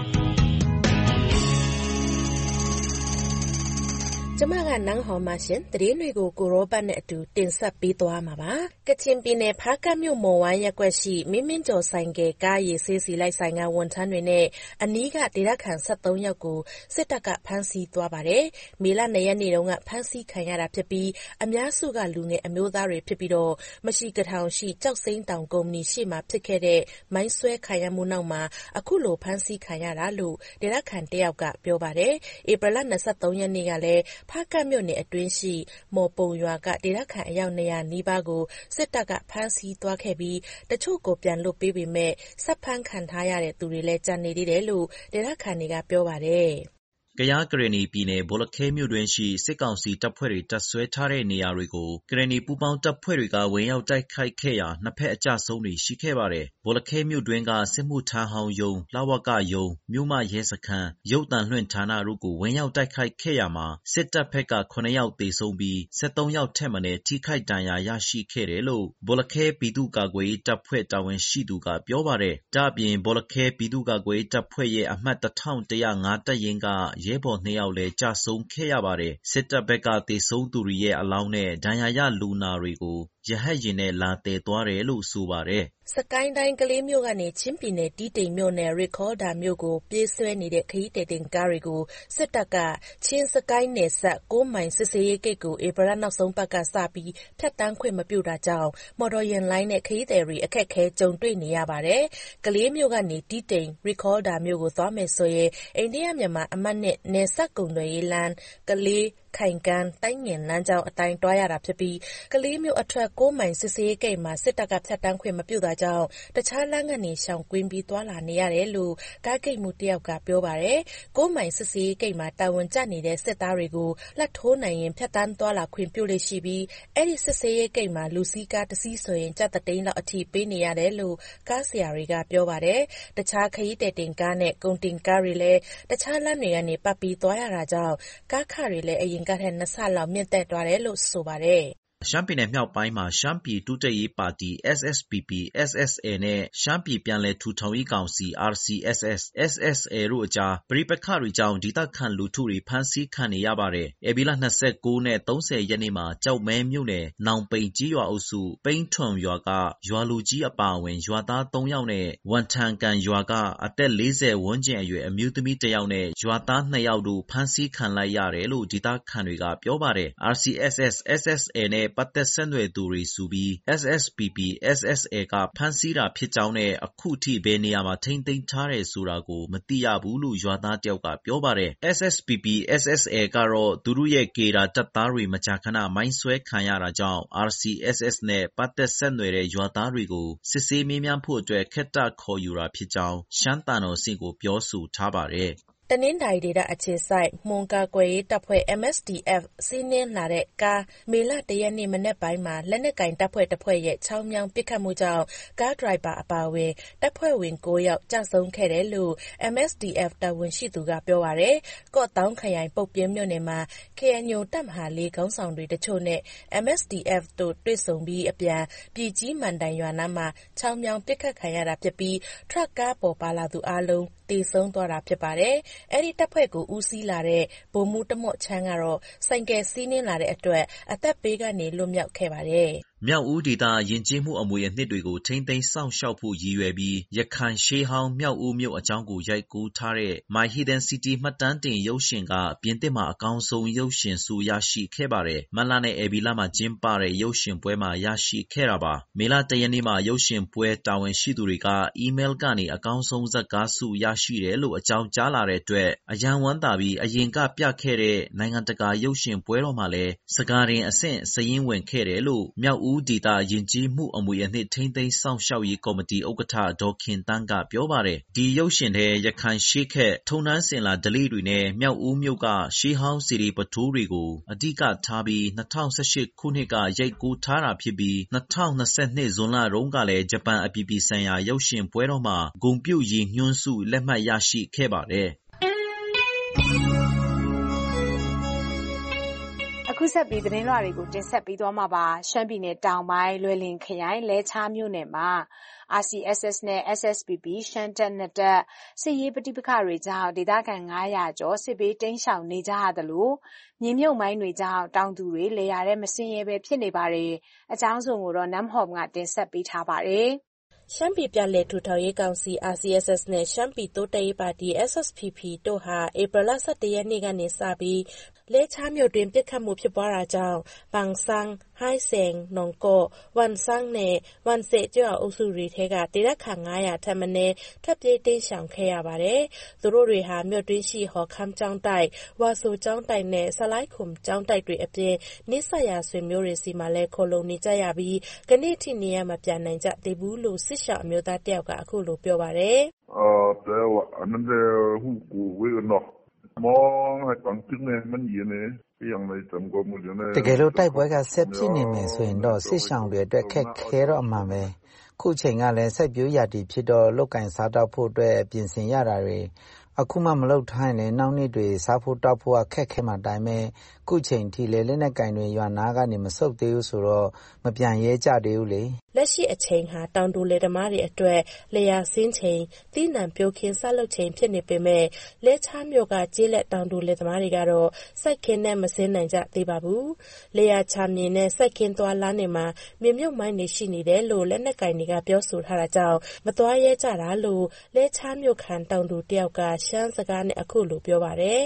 ကျမကနန်းဟော်မှာရှင်သတင်းတွေကိုကိုရောပတ်နဲ့အတူတင်ဆက်ပေးသွားမှာပါကချင်ပြည်နယ်ဖားကတ်မြို့မော်ဝိုင်းရပ်ကွက်ရှိမင်းမင်းကျော်ဆိုင်ကကားရည်ဆေးစီလိုက်ဆိုင်ကဝန်ထမ်းတွေနဲ့အနီးကဒေသခံ၁၃ယောက်ကိုစစ်တပ်ကဖမ်းဆီးသွားပါတယ်မေလ၂ရက်နေ့တုန်းကဖမ်းဆီးခံရတာဖြစ်ပြီးအများစုကလူငယ်အမျိုးသားတွေဖြစ်ပြီးတော့မရှိကထောင်ရှိကြောက်စိမ့်တောင်ကုမ္ပဏီရှိမှဖြစ်ခဲ့တဲ့မိုင်းဆွဲခံရမှုနောက်မှာအခုလိုဖမ်းဆီးခံရတာလို့ဒေသခံတယောက်ကပြောပါတယ်ဧပြီလ၂၃ရက်နေ့ကလည်းဖားကတ်မြို့နယ်အတွင်းရှိမော်ပုံရွာကဒေသခံအယောက်၂၀၀နီးပါးကိုစစ်တပ်ကဖမ်းဆီးသွားခဲ့ပြီးတချို့ကိုပြန်လွှတ်ပေးပေမဲ့ဆက်ဖမ်းခံထားရတဲ့သူတွေလည်းကြံနေသေးတယ်လို့ဒေသခံတွေကပြောပါတယ်ကယားကရင်နီပြည်နယ်ဘောလခဲမြို့တွင်ရှိစစ်ကောင်စီတပ်ဖွဲ့တွေတပ်ဆွဲထားတဲ့နေရာတွေကိုကရင်နီပူးပေါင်းတပ်ဖွဲ့တွေကဝင်ရောက်တိုက်ခိုက်ခဲ့ရာနှစ်ဖက်အကြဆုံးတွေရှိခဲ့ပါတယ်။ဘောလခဲမြို့တွင်ကစစ်မှုထမ်းဟောင်းယုံလဝကယုံမြို့မရဲစခန်းရုပ်တံလွှင့်ဌာနတို့ကိုဝင်ရောက်တိုက်ခိုက်ခဲ့ရာမှာစစ်တပ်ဖက်ကခုနှစ်ယောက်သေဆုံးပြီး၁၃ယောက်ထက်မနည်းထိခိုက်ဒဏ်ရာရရှိခဲ့တယ်လို့ဘောလခဲပြည်သူ့ကာကွယ်ရေးတပ်ဖွဲ့တာဝန်ရှိသူကပြောပါတယ်။ဒါ့အပြင်ဘောလခဲပြည်သူ့ကာကွယ်ရေးတပ်ဖွဲ့ရဲ့အမှတ်၁၁၀၅တပ်ရင်းကရဲဘော်နှစ်ယောက်လည်းကြာဆုံးခဲ့ရပါတယ်။စစ်တပ်ဘက်ကသေဆုံးသူတွေရဲ့အလောင်းနဲ့ဒဏ်ရာရလူနာတွေကိုရဟတ်ယာဉ်နဲ့လာတည်သွားတယ်လို့ဆိုပါတယ်။စကိုင်းတိုင်းကလေးမြို့ကနေချင်းပြည်နယ်တီးတိမ်မြို့နယ်ရီခေါ်ဒါမြို့ကိုပြေးဆွဲနေတဲ့ခရီးသည်တင်ကားတွေကိုစစ်တပ်ကချင်းစကိုင်းနယ်ဆက်ကိုးမိုင်စစ်စေးရေးဂိတ်ကိုဧပြီလနောက်ဆုံးပတ်ကစပြီးဖြတ်တန်းခွင့်မပြုတာကြောင့်မော်တော်ယာဉ်လိုင်းနဲ့ခရီးသည်တွေအခက်အခဲကြုံတွေ့နေရပါတယ်။ကလေးမြို့ကနေတီးတိမ်ရီခေါ်ဒါမြို့ကိုသွားမယ်ဆိုရင်အိန္ဒိယမြန်မာအမှတ်နဲ့နယ်စပ်ကုန်သွယ်ရေးလမ်းကလေးခိုင်ကန်တိုင်းငင်လမ်းကြောင်းအတိုင်းတွားရတာဖြစ်ပြီးကလေးမြို့အထွက်ကိုးမိုင်စစ်စေးဂိတ်မှာစစ်တပ်ကဖြတ်တန်းခွင့်မပြုတာကြောင့်တခြားလမ်းကနေရှောင်ကွင်းပြီးသွားလာနေရတယ်လို့ကားဂိတ်မှုတယောက်ကပြောပါတယ်။ကိုးမိုင်စစ်စေးဂိတ်မှာတာဝန်ကျနေတဲ့စစ်သားတွေကိုလက်ထိုးနိုင်ရင်ဖြတ်တန်းသွားလာခွင့်ပြုလို့ရှိပြီးအဲ့ဒီစစ်စေးဂိတ်မှာလူစည်းကားတစ်စီးဆိုရင်ကြက်သိန်းလောက်အထိပေးနေရတယ်လို့ကားဆရာတွေကပြောပါတယ်။တခြားခရီးသည်တင်ကားနဲ့ကုန်တင်ကားတွေလည်းတခြားလမ်းတွေကနေပတ်ပြီးသွားရတာကြောင့်ကားခတွေလည်းအရင်ကထက်နှစ်ဆလောက်မြင့်တက်သွားတယ်လို့ဆိုပါတယ်။ရှမ်းပြည်နယ်မြောက်ပိုင်းမှာရှမ်းပြည်တိုးတက်ရေးပါတီ S S B B S S A နဲ့ရှမ်းပြည်ပြန်လည်ထူထောင်ရေးကောင်စီ R C S S S S A တို့အကြားပဋိပက္ခတွေကြောင့်ဒေသခံလူထုတွေဖမ်းဆီးခံနေရပါတယ်။ဧပြီလ၂၉နဲ့၃၀ရက်နေ့မှာကြောက်မဲမြို့နယ်နောင်ပိန်ကြီးရွာအုပ်စုပိန်းထွန်ရွာကရွာလူကြီးအပါအဝင်ရွာသား၃ယောက်နဲ့ဝန်ထန်ကန်ရွာကအသက်၄၀ဝန်းကျင်အရွယ်အမျိုးသမီးတစ်ယောက်နဲ့ရွာသား၂ယောက်တို့ဖမ်းဆီးခံလိုက်ရတယ်လို့ဒေသခံတွေကပြောပါတယ်။ R C S S S S A နဲ့ပတ်သက်ဆက်နွယ်သူတွေဆိုပြီး S S B B S S A ကဖမ်းဆီးတာဖြစ်ကြောင်းနဲ့အခုထိဘယ်နေရာမှာထိန်းသိမ်းထားတယ်ဆိုတာကိုမသိရဘူးလို့ရွာသားတယောက်ကပြောပါတယ်။ S S B B S S A ကတော့သူတို့ရဲ့ကေဒါတပ်သားတွေမကြာခဏမိုင်းဆွဲခံရတာကြောင့် R C S S နဲ့ပတ်သက်ဆက်နွယ်တဲ့ရွာသားတွေကိုစစ်ဆေးမေးမြန်းဖို့အတွက်ခက်တခေါ်ယူတာဖြစ်ကြောင်းရှမ်းတန်တော်ဆင့်ကိုပြောဆိုထားပါတယ်။တနင်္သာရီဒေသအခြေစိုက်မွန်ကာကွယ်ရေးတပ်ဖွဲ့ M S D F စီးနင်းလာတဲ့ကားမေလတရက်နေ့မနက်ပိုင်းမှာလက်နက်ကင်တပ်ဖွဲ့တစ်ဖွဲ့ရဲ့ချောင်းမြောင်းပစ်ခတ်မှုကြောင့်ကားဒရိုက်ဘာအပါအဝင်တပ်ဖွဲ့ဝင်၉ယောက်ကြာဆုံးခဲ့တယ်လို့ M S D F တာဝန်ရှိသူကပြောပါတယ်။ကော့တောင်းခရိုင်ပုတ်ပြင်းမြို့နယ်မှာ K N U တပ်မဟာလေးခေါင်းဆောင်တွေတချို့နဲ့ M S D F တို့တွေ့ဆုံပြီးအပြန်ပြည်ကြီးမန်တိုင်ရွာနားမှာချောင်းမြောင်းပစ်ခတ်ခံရတာဖြစ်ပြီးထရပ်ကားပေါ်ပါလာသူအလုံးတေဆုံးသွားတာဖြစ်ပါတယ်။အဲဒီတပ်ဖွဲ့ကိုဦးစီးလာတဲ့ဗိုလ်မှူးတမော့ချမ်းကတော့ဆိုင်ကယ်စီးနင်းလာတဲ့အတွက်အသက်ဘေးကနေလွတ်မြောက်ခဲ့ပါတယ်။မြောက်ဦးဒေသယဉ်ကျေးမှုအမွေအနှစ်တွေကိုထိန်းသိမ်းစောင့်ရှောက်ဖို့ရည်ရွယ်ပြီးရခိုင်ရှေးဟောင်းမြောက်ဦးမြို့အကြောင်းကိုရိုက်ကူးထားတဲ့ My Hidden City မှတ်တမ်းတင်ရုပ်ရှင်ကပြင်သစ်မှာအကောင်းဆုံးရုပ်ရှင်ဆုရရှိခဲ့ပါတယ်။မတ်လနဲ့ဧပြီလမှာကျင်းပတဲ့ရုပ်ရှင်ပွဲမှာရရှိခဲ့တာပါ။မေလတရက်နေ့မှာရုပ်ရှင်ပွဲတာဝန်ရှိသူတွေကအီးမေးလ်ကနေအကောင်းဆုံးဇာတ်ကားဆုရရှိတယ်လို့အကြောင်းကြားလာတဲ့အတွက်အယံဝမ်းသာပြီးအရင်ကပြခဲ့တဲ့နိုင်ငံတကာရုပ်ရှင်ပွဲတော်မှာလည်းစကားတင်အဆင့်စာရင်းဝင်ခဲ့တယ်လို့မြောက်ဦးဒေသယဉ်ကျေးမှုအမွေအနှစ်ထိန်းသိမ်းစောင့်ရှောက်ရေးကော်မတီဥက္ကဋ္ဌဒေါ်ခင်တန်းကပြောပါတယ်။ဒီရုပ်ရှင်ထဲရခိုင်ရှေးခက်ထုံနှန်းစင်လာဓလေ့တွေနဲ့မြောက်ဦးမြို့ကရှေးဟောင်းစေတီပုထိုးတွေကိုအဓိကထားပြီး၂၀၁၈ခုနှစ်ကရိုက်ကူးထားတာဖြစ်ပြီး၂၀၂၂ဇွန်လတုန်းကလည်းဂျပန်အပြည်ပြည်ဆိုင်ရာရုပ်ရှင်ပွဲတော်မှာဂုဏ်ပြုရည်ညွှန်းဆုလက်မှတ်ရရှိခဲ့ပါတယ်။အခုဆက်ပြီးသတင်းလွှာတွေကိုတင်ဆက်ပေးသွားမှာပါ။ရှမ်းပြည်နယ်တောင်ပိုင်းလွယ်လင်ခရိုင်လဲချားမြို့နယ်မှာ R C S S နဲ့ S S P P ရှမ်းတပ်နှစ်တပ်စစ်ရေးပဋိပက္ခတွေကြောင့်ဒေသခံ၅၀၀ကျော်စစ်ဘေးတိမ်းရှောင်နေကြရသလိုမြေမြုပ်မိုင်းတွေကြောင့်တောင်သူတွေလယ်ယာထဲမဆင်းရဲပဲဖြစ်နေပါတယ်။အကြောင်းစုံကိုတော့နမ်ဟော့မ်ကတင်ဆက်ပေးထားပါတယ်။ရှမ်းပြည်ပြန်လည်ထူထောင်ရေးကောင်စီ R C S S နဲ့ရှမ်းပြည်တိုးတက်ရေးပါတီ S S P P တို့ဟာဧပြီလ၁၁ရက်နေ့ကနေစပြီးလဲချားမြို့တွင်ပစ်ခတ်မှုဖြစ်ပွားတာကြောင့်ပန်ဆန်းဟိုင်းဆန်နောင်ကော့ဝန်ဆန်းနဲ့ဝန်စေကျွာအုပ်စုတွေထဲကဒေသခံ၅၀၀ထက်မနည်းထွက်ပြေးတိမ်းရှောင်ခဲ့ရပါတယ်။သူတို့တွေဟာမြို့တွင်းရှိဟော်ခမ်းကျောင်းတိုက်ဝါဆိုကျောင်းတိုက်နဲ့ဆလိုက်ခုမ်ကျောင်းတိုက်တွေအပြင်နိစ္စရာဆွေမျိုးတွေစီမှာလည်းခိုလုံနေကြရပြီးကနေ့ထိနေရမပြန်နိုင်ကြသေးဘူးလို့စစ်ရှောင်အမျိုးသားတယောက်ကအခုလိုပြောပါတယ်။呃，在我那个户口为个喏，我还当兵呢，蛮严呢，这样来整个目前呢。 တကယ်လို့တိုက်ပွဲကဆက်ဖြစ်နေမယ်ဆိုရင်တော့စစ်ရှောင်တွေအတွက်ခက်ခဲတော့အမှန်ပဲခုချိန်ကလည်းစိုက်ပျိုးရာတီဖြစ်တော့လုတ်ကင်စားတော့ဖို့အတွက်ပြင်ဆင်ရတာတွေအခုမှမလုပ်ထားရင်လည်းနောက်နေ့တွေစားဖို့တောက်ဖို့အခက်ခဲမှတိုင်းပဲခုချိန်ထိလည်းလက်နဲ့ကင်တွေရွာနာကနေမဆုတ်သေးဘူးဆိုတော့မပြန်ရဲကြသေးဘူးလေလက်ရှိအချိန်ဟာတောင်တူလေသမားတွေအတွက်လျာစင်းချိန်သီးနှံပြိုခင်းဆက်လုပ်ချိန်ဖြစ်နေပေမဲ့လဲချားမြို့ကကျေးလက်တောင်တူလေသမားတွေကတော့စိုက်ခင်းနဲ့မစင်းနိုင်ကြသေးပါဘူးလျာချာမြင်နဲ့စိုက်ခင်းသွားလမ်းနေမှာမြေမြုပ်မိုင်းတွေရှိနေတယ်လို့လက်နက်ကင်တွေကပြောဆိုထားတာကြောင့်မသွားရဲကြတာလို့လဲချားမြို့ခံတောင်တူတယောက်ကရှမ်းစကားနဲ့အခုလိုပြောပါတယ်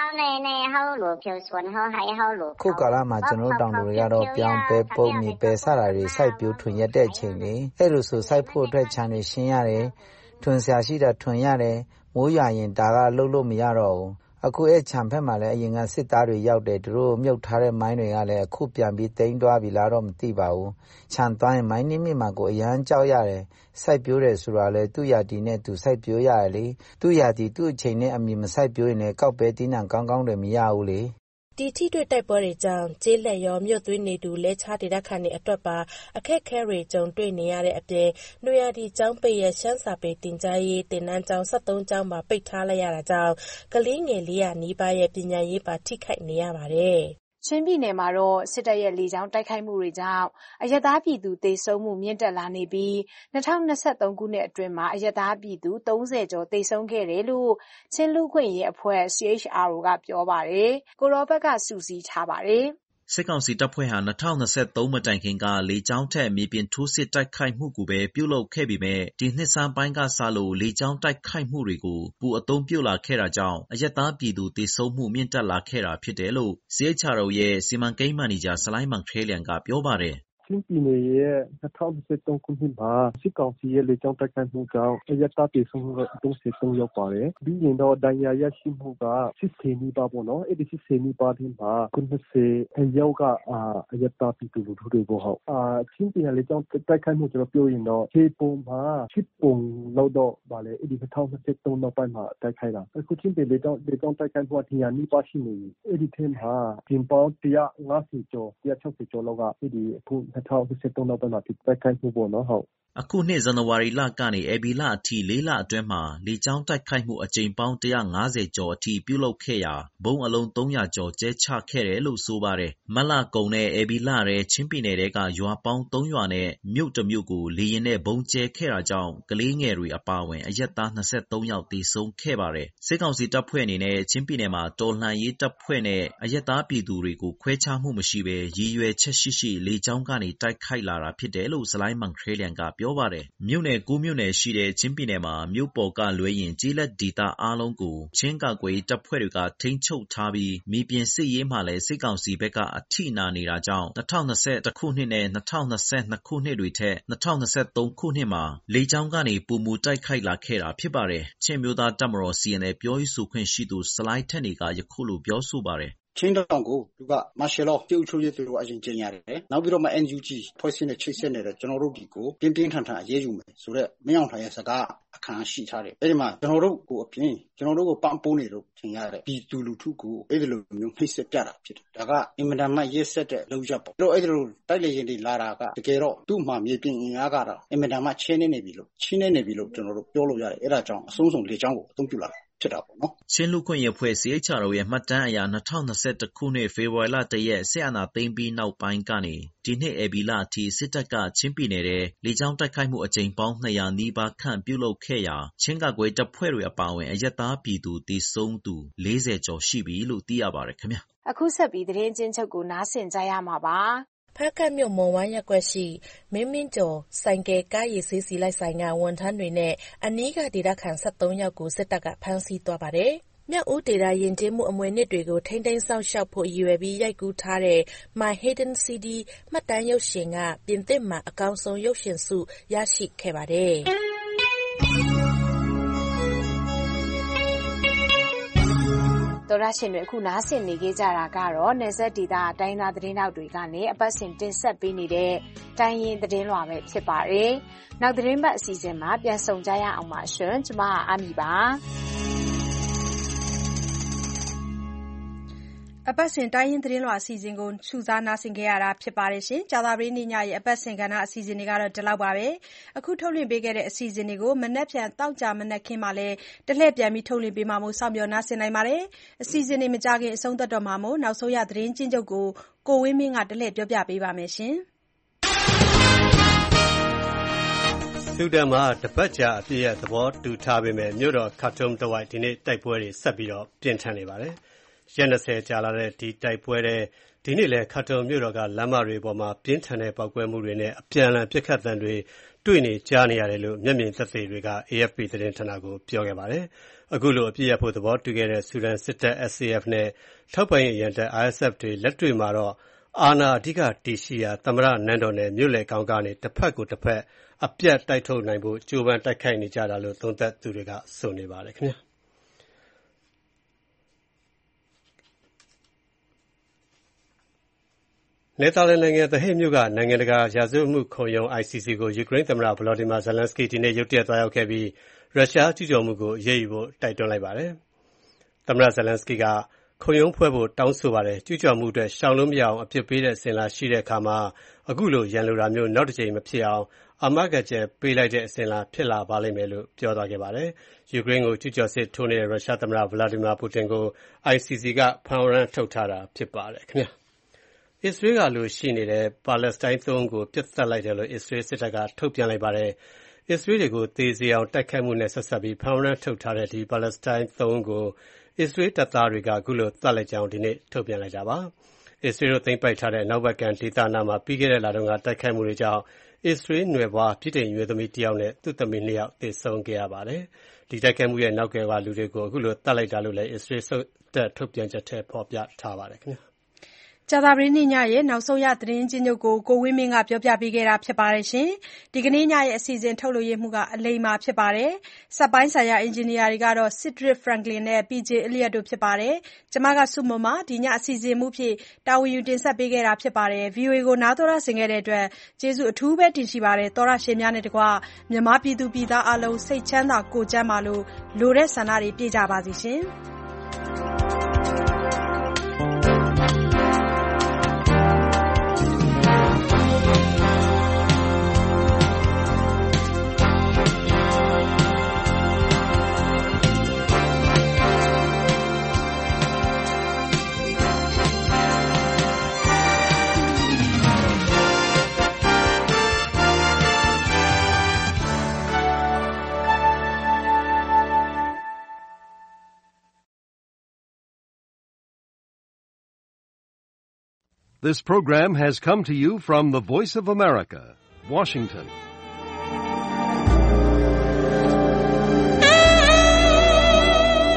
ခုကာလမှာကျွန်တော်တောင်သူတွေကတော့ပြောင်းပဲပုံမြေပဲစတာတွေစိုက်ပျိုးထွင်ရတဲ့အချိန်လေးအဲ့လိုဆိုစိုက်ဖို့အတွက်ခြံတွေရှင်းရတယ်ထွင်ဆရာရှိတာထွင်ရတယ်မိုးရွာရင်ဒါကလှုပ်လို့မရတော့ဘူးအခုအဲ့ခြံဖက်မှာလည်းအရင်ကစစ်သားတွေရောက်တယ်သူတို့မြုပ်ထားတဲ့မိုင်းတွေကလည်းအခုပြန်ပြီးတိမ်းသွားပြီလားတော့မသိပါဘူးခြံသွားရင်မိုင်းနင်းမြစ်မှာကိုအရန်ကြောက်ရတယ်စိုက်ပျိုးတယ်ဆိုတာလေသူ့ယာတီနဲ့သူစိုက်ပျိုးရတယ်လေသူ့ယာတီသူ့အချိန်နဲ့အမီမစိုက်ပျိုးရင်လည်းကောက်ပဲတင်းနှံကောင်းကောင်းတွေမရဘူးလေဒီထိတွေ့တိုက်ပွဲတွေကြောင့်ကျေးလက်ရောမြို့သွင်းနေသူလဲချဒေသခံတွေအတွက်ပါအခက်ခဲတွေကြုံတွေ့နေရတဲ့အပြင်နွေရာသီကျောင်းပိတ်ရရှမ်းစာပေတင်ကြားရေးတင်နန်းကျောင်း၁၃ကျောင်းမှာပိတ်ထားလိုက်ရတာကြောင့်ကလေးငယ်၄ရာနီးပါးရဲ့ပညာရေးပါထိခိုက်နေရပါတယ်ချင်းပြည်နယ်မှာတော့စစ်တပ်ရဲ့လေကြောင်းတိုက်ခိုက်မှုတွေကြောင့်အရပ်သားပြည်သူသေဆုံးမှုမြင့်တက်လာနေပြီး၂၀၂၃ခုနှစ်အတွင်းမှာအရပ်သားပြည်သူ၃၀ကျော်သေဆုံးခဲ့တယ်လို့ချင်းလူ့ခွင့်ရေးအဖွဲ့ C H R O ကပြောပါတယ်။ကိုရောဘက်ကစုစည်းထားပါတယ်။စစ်ကောင်စီတပ်ဖွဲ့ဟာ၂၀၂၃မတိုင်ခင်ကလေကြောင်းထက်မြေပြင်ထိုးစစ်တိုက်ခိုက်မှုကိုပဲပြုလုပ်ခဲ့ပေမဲ့ဒီနှစ်ဆန်းပိုင်းကစလို့လေကြောင်းတိုက်ခိုက်မှုတွေကိုပူအသုံးပြုလာခဲ့တာကြောင့်အရက်သားပြည်သူသေဆုံးမှုမြင့်တက်လာခဲ့တာဖြစ်တယ်လို့ C H R O ရဲ့စီမံကိန်းမန်နေဂျာဆလိုင်းမန်ခရဲလျန်ကပြောပါတယ်ချင်းပြည်နယ်ရဲ့၂၀၂၃ခုနှစ်မှာစစ်ကောင်စီရဲ့လေကြောင်းတိုက်ခိုက်မှုကြောင့်အရပ်သားသေဆုံးမှုက၃၃ယောက်ပါတယ်။ပြီးရင်တော့ဒဏ်ရာရရှိမှုက၈၀နီးပါးပေါ့နော်။အဲ့ဒီ၈၀နီးပါးထဲမှာ၇၀ယောက်ကအရပ်သားပြည်သူလူထုတွေပေါ့ဟုတ်။အာချင်းပြည်နယ်လေကြောင်းတိုက်ခိုက်မှုကျွန်တော်ပြောရင်တော့ခြေပုံမှာ၈ပုံလောက်တော့ဗာလေအဲ့ဒီ၂၀၂၃နောက်ပိုင်းမှာတိုက်ခိုက်တာ။အခုချင်းပြည်လေကြောင်းလေကြောင်းတိုက်ခိုက်မှုက၂၀၀နီးပါးရှိနေပြီ။အဲ့ဒီထဲမှာပြင်ပေါင်း၁၅၀ကျော်၁၆၀ကျော်လောက်ကအဲ့ဒီအခု၂၀၂၃နောက်ပိုင်းမှာတိုက်ခိုက်မှုပေါ့နော်ဟုတ်အခုနှစ်ဇန်နဝါရီလကနေဧပြီလအထိလေးလအတွင်းမှာလေကြောင်းတိုက်ခိုက်မှုအကြိမ်ပေါင်း၁၅၀ကျော်အထိပြုလုပ်ခဲ့ရာဘုံအလုံး၃၀၀ကျော်ကျဲချခဲ့တယ်လို့ဆိုပါတယ်။မတ်လကုန်နဲ့ဧပြီလထဲချင်းပြည်နယ်ကရွာပေါင်း၃ရွာနဲ့မြို့တစ်မြို့ကိုလေယာဉ်နဲ့ဘုံကျဲခဲ့တာကြောင့်ကလေးငယ်တွေအပါအဝင်အရပ်သား၂၃ယောက်သေဆုံးခဲ့ပါတယ်။စစ်ကောင်စီတပ်ဖွဲ့အနေနဲ့ချင်းပြည်နယ်မှာတော်လှန်ရေးတပ်ဖွဲ့နဲ့အရပ်သားပြည်သူတွေကိုခွဲခြားမှုမရှိဘဲရည်ရွယ်ချက်ရှိရှိလေကြောင်းကနေတိုက်ခိုက်လာတာဖြစ်တယ်လို့ဇလိုင်းမန်ခရဲလျံကပြောပါတယ်။မြို့နယ်၉မြို့နယ်ရှိတဲ့ချင်းပြည်နယ်မှာမြို့ပေါ်ကလွဲရင်ကျေးလက်ဒေသအားလုံးကိုချင်းကာကွယ်တပ်ဖွဲ့တွေကထိန်းချုပ်ထားပြီးမြေပြင်စစ်ရေးမှာလည်းစစ်ကောင်စီဘက်ကအထိနာနေတာကြောင့်၂၀၂၁ခုနှစ်နဲ့၂၀၂၂ခုနှစ်တွေထက်၂၀၂၃ခုနှစ်မှာလေကြောင်းကနေပိုမိုတိုက်ခိုက်လာခဲ့တာဖြစ်ပါတယ်။ချင်းမျိုးသားတပ်မတော် C N L ပြောရေးဆိုခွင့်ရှိသူဆလိုင်းထက်နေကယခုလိုပြောဆိုပါတယ်ချင်းတောင်ကိုသူကမာရှယ်လောပြုတ်ချိုးရေးသူတို့အရင်ကျင်းရတယ်။နောက်ပြီးတော့မှ N U G ဖွဲ့စည်းနဲ့ချိတ်ဆက်နေတဲ့ကျွန်တော်တို့ဒီကိုပြင်းပြင်းထန်ထန်အရေးယူမယ်ဆိုတော့မင်းအောင်ထိုင်ရဲ့စကားအခမ်းရှိထားတယ်။အဲဒီမှာကျွန်တော်တို့ကိုအပြင်ကျွန်တော်တို့ကိုပန်းပိုးနေလို့ထင်ရတယ်။ဒီသူလူထုကိုအဲ့ဒီလိုမျိုးနှိပ်စက်ပြတာဖြစ်တယ်။ဒါကအင်မတန်မှရက်ဆက်တဲ့လုပ်ရက်ပေါ့။တို့အဲ့ဒီလိုတိုက်လေရင်တွေလာတာကတကယ်တော့သူ့မှာမြေပြင်အင်အားကတော့အင်မတန်မှချင်းနေနေပြီလို့ချင်းနေနေပြီလို့ကျွန်တော်တို့ပြောလို့ရတယ်။အဲ့ဒါကြောင့်အဆုံးစုံလေကြောင်းကိုအသုံးပြုလာတယ်ဖြစ်တာပေါ့နော်ချင်းလူခွင့်ရဖွဲ့ C H R O ရဲ့မှတ်တမ်းအရ၂၀၂၁ခုနှစ်ဖေဖော်ဝါရီလ၁ရက်စစ်အာဏာသိမ်းပြီးနောက်ပိုင်းကနေဒီနှစ်ဧပြီလအထိစစ်တပ်ကချင်းပြည်နယ်ထဲလေကြောင်းတိုက်ခိုက်မှုအကြိမ်ပေါင်း၂၀၀နီးပါးခန့်ပြုလုပ်ခဲ့ရာချင်းကာကွယ်တပ်ဖွဲ့တွေအပါအဝင်အရပ်သားပြည်သူသေဆုံးသူ၄၀ကျော်ရှိပြီလို့သိရပါတယ်ခင်ဗျ။အခုဆက်ပြီးသတင်းချင်းချုပ်ကိုနားဆင်ကြရမှာပါ။ဖားကတ်မြို့မုံဝမ်းရပ်ကွက်ရှိမင်းမင်းကျော်ဆိုင်ကယ်ကားရည်ဆေးစီလိုက်ဆိုင်ကဝန်ထမ်းတွေနဲ့အနီးကဒေသခံ၁၃ယောက်ကိုစစ်တပ်ကဖမ်းဆီးသွားပါတယ်။မြောက်ဦးဒေသယဉ်ကျေးမှုအမွေအနှစ်တွေကိုထိန်းသိမ်းစောင့်ရှောက်ဖို့ရည်ရွယ်ပြီးရိုက်ကူးထားတဲ့ My Hidden City မှတ်တမ်းရုပ်ရှင်ကပြင်သစ်မှာအကောင်းဆုံးရုပ်ရှင်ဆုရရှိခဲ့ပါတယ်။သောရရှင်တွေအခုနားဆင်နေကြကြတာကတော့နယ်စပ်ဒေသတိုင်းသားသတင်းတောက်တွေကနေအပတ်စဉ်တင်ဆက်ပေးနေတဲ့တိုင်းရင်းသတင်းလွှာပဲဖြစ်ပါတယ်။နောက်သတင်းပတ်အစီအစဉ်မှာပြန်ဆုံကြရအောင်ပါရှင်။ကျွန်မအာမီပါ။အပတ်စဉ်တိုင်းရင်းသတင်းလွှာအစီအစဉ်ကိုစူးစမ်းနားဆင်ခဲ့ရတာဖြစ်ပါတယ်ရှင်။ကြာသပတေးနေ့ညရဲ့အပတ်စဉ်ကဏ္ဍအစီအစဉ်တွေကတော့ဒီလောက်ပါပဲ။အခုထုတ်လွှင့်ပေးခဲ့တဲ့အစီအစဉ်တွေကိုမနက်ဖြန်တောက်ကြမနက်ခင်းမှာလည်းတလှည့်ပြန်ပြီးထုတ်လွှင့်ပေးမှာမို့စောင့်မျှော်နားဆင်နိုင်ပါတယ်။အစီအစဉ်တွေမကြခင်အဆုံးသတ်တော့မှာမို့နောက်ဆုံးရသတင်းချင်းချုပ်ကိုကိုဝင်းမင်းကတလှည့်ပြောပြပေးပါမယ်ရှင်။ဆူဒန်မှာတပတ်ကြာအပြည့်ရဲ့သဘောတူထားပေမဲ့မြို့တော်ခါတွမ်တဝိုက်ဒီနေ့တိုက်ပွဲတွေဆက်ပြီးတော့ပြင်းထန်နေပါတယ်။ရက်၂၀ကြာလာတဲ့ဒီတိုက်ပွဲထဲဒီနေ့လည်းခါတွမ်မြို့တော်ကလမ်းမတွေပေါ်မှာပြင်းထန်တဲ့ပေါက်ကွဲမှုတွေနဲ့အပြန်အလှန်ပစ်ခတ်သံတွေတွေ့နေကြားနေရတယ်လို့မျက်မြင်သက်သေတွေက A F P သတင်းဌာနကိုပြောခဲ့ပါတယ်။အခုလိုအပြည့်ရဖို့သဘောတူခဲ့တဲ့ဆူဒန်စစ်တပ် S A F နဲ့ထောက်ပံ့ရေးရန်တပ် R S F တွေလက်တွေ့မှာတော့အာဏာအဓိကတည်ရှိရာသမ္မတနန်းတော်နယ်မြို့လယ်ကောင်ကနေတစ်ဖက်ကိုတစ်ဖက်အပြတ်တိုက်ထုတ်နိုင်ဖို့ကြိုးပမ်းတိုက်ခိုက်နေကြတာလို့သုံးသပ်သူတွေကဆိုနေပါတယ်ခင်ဗျာ။နယ်သာလန်နိုင်ငံ The Hague မြို့ကနိုင်ငံတကာရာဇဝတ်မှုခုံရုံး I C C ကိုယူကရိန်းသမ္မတ Volodymyr Zelensky ဒီနေ့ရုတ်တရက်သွားရောက်ခဲ့ပြီးရုရှားကျူးကျော်မှုကိုအရေးယူဖို့တိုက်တွန်းလိုက်ပါတယ်။သမ္မတ Zelensky ကခုံရုံးဖွဲ့ဖို့တောင်းဆိုပါတယ်။ကျူးကျော်မှုအတွက်ရှောင်လို့မရအောင်အပြစ်ပေးတဲ့အစဉ်လာရှိတဲ့အခါမှာအခုလိုရန်လိုတာမျိုးနောက်တစ်ကြိမ်မဖြစ်အောင်အာမခံချက်ပေးလိုက်တဲ့အစဉ်လာဖြစ်လာပါလိမ့်မယ်လို့ပြောသွားခဲ့ပါတယ်။ယူကရိန်းကိုကျူးကျော်စစ်ထိုးနေတဲ့ရုရှားသမ္မတ Vladimir Putin ကို I C C ကဖမ်းဝရမ်းထုတ်ထားတာဖြစ်ပါတယ်ခင်ဗျာ။အစ္စရေးကလူရှိနေတဲ့ပါလက်စတိုင်းသုံးကိုပြစ်တက်လိုက်တယ်လို့အစ္စရေးစစ်တပ်ကထုတ်ပြန်လိုက်ပါတယ်။အစ္စရေးတွေကိုသေစေအောင်တိုက်ခိုက်မှုနဲ့ဆက်ဆက်ပြီးဖမ်းဝရမ်းထုတ်ထားတဲ့ဒီပါလက်စတိုင်းသုံးကိုအစ္စရေးတပ်သားတွေကအခုလိုသတ်လိုက်ကြောင်းဒီနေ့ထုတ်ပြန်လိုက်တာပါ။အစ္စရေးတို့သိမ်းပိုက်ထားတဲ့နောက်ဘက်ကန်ဒေသနာမှာပြီးခဲ့တဲ့လတုန်းကတိုက်ခိုက်မှုတွေကြောင့်အစ္စရေးနွယ်ဘွားပြည်ထိုင်ရွေးသမီးတစ်ယောက်နဲ့သူ့သမီးနှစ်ယောက်သေဆုံးခဲ့ရပါတယ်။ဒီတိုက်ခိုက်မှုရဲ့နောက်ကွယ်ကလူတွေကိုအခုလိုသတ်လိုက်တာလို့လည်းအစ္စရေးစစ်တပ်ထုတ်ပြန်ချက်ထဲဖော်ပြထားပါတယ်ခင်ဗျာ။ကြာသပတေးနေ့ညရဲ့နောက်ဆုံးရသတင်းချင်းချုပ်ကိုကိုဝင်းမင်းကပြောပြပေးခဲ့တာဖြစ်ပါတယ်ရှင်။ဒီကနေ့ညရဲ့အစီအစဉ်ထုတ်လွှင့်မှုကအလိမ္မာဖြစ်ပါတယ်။စက်ပိုင်းဆိုင်ရာအင်ဂျင်နီယာတွေကတော့ Cedric Franklin နဲ့ ပီ ဂျေ Elliott တို့ဖြစ်ပါတယ်။ကျွန်မကစုမွန်ပါဒီညအစီအစဉ်မှုဖြစ်တာဝန်ယူတင်ဆက်ပေးခဲ့တာဖြစ်ပါတယ်။ ဗွီအိုအေ ကိုနားတော်ရဆင်ခဲ့တဲ့အတွက်ကျေးဇူးအထူးပဲတင်ရှိပါတယ်။သောရရှင်များနဲ့တကွမြန်မာပြည်သူပြည်သားအလုံးစိတ်ချမ်းသာကိုယ်ကျန်းမာလို့လိုတဲ့ဆန္ဒတွေပြည့်ကြပါစေရှင်။ This program has come to you from the Voice of America, Washington.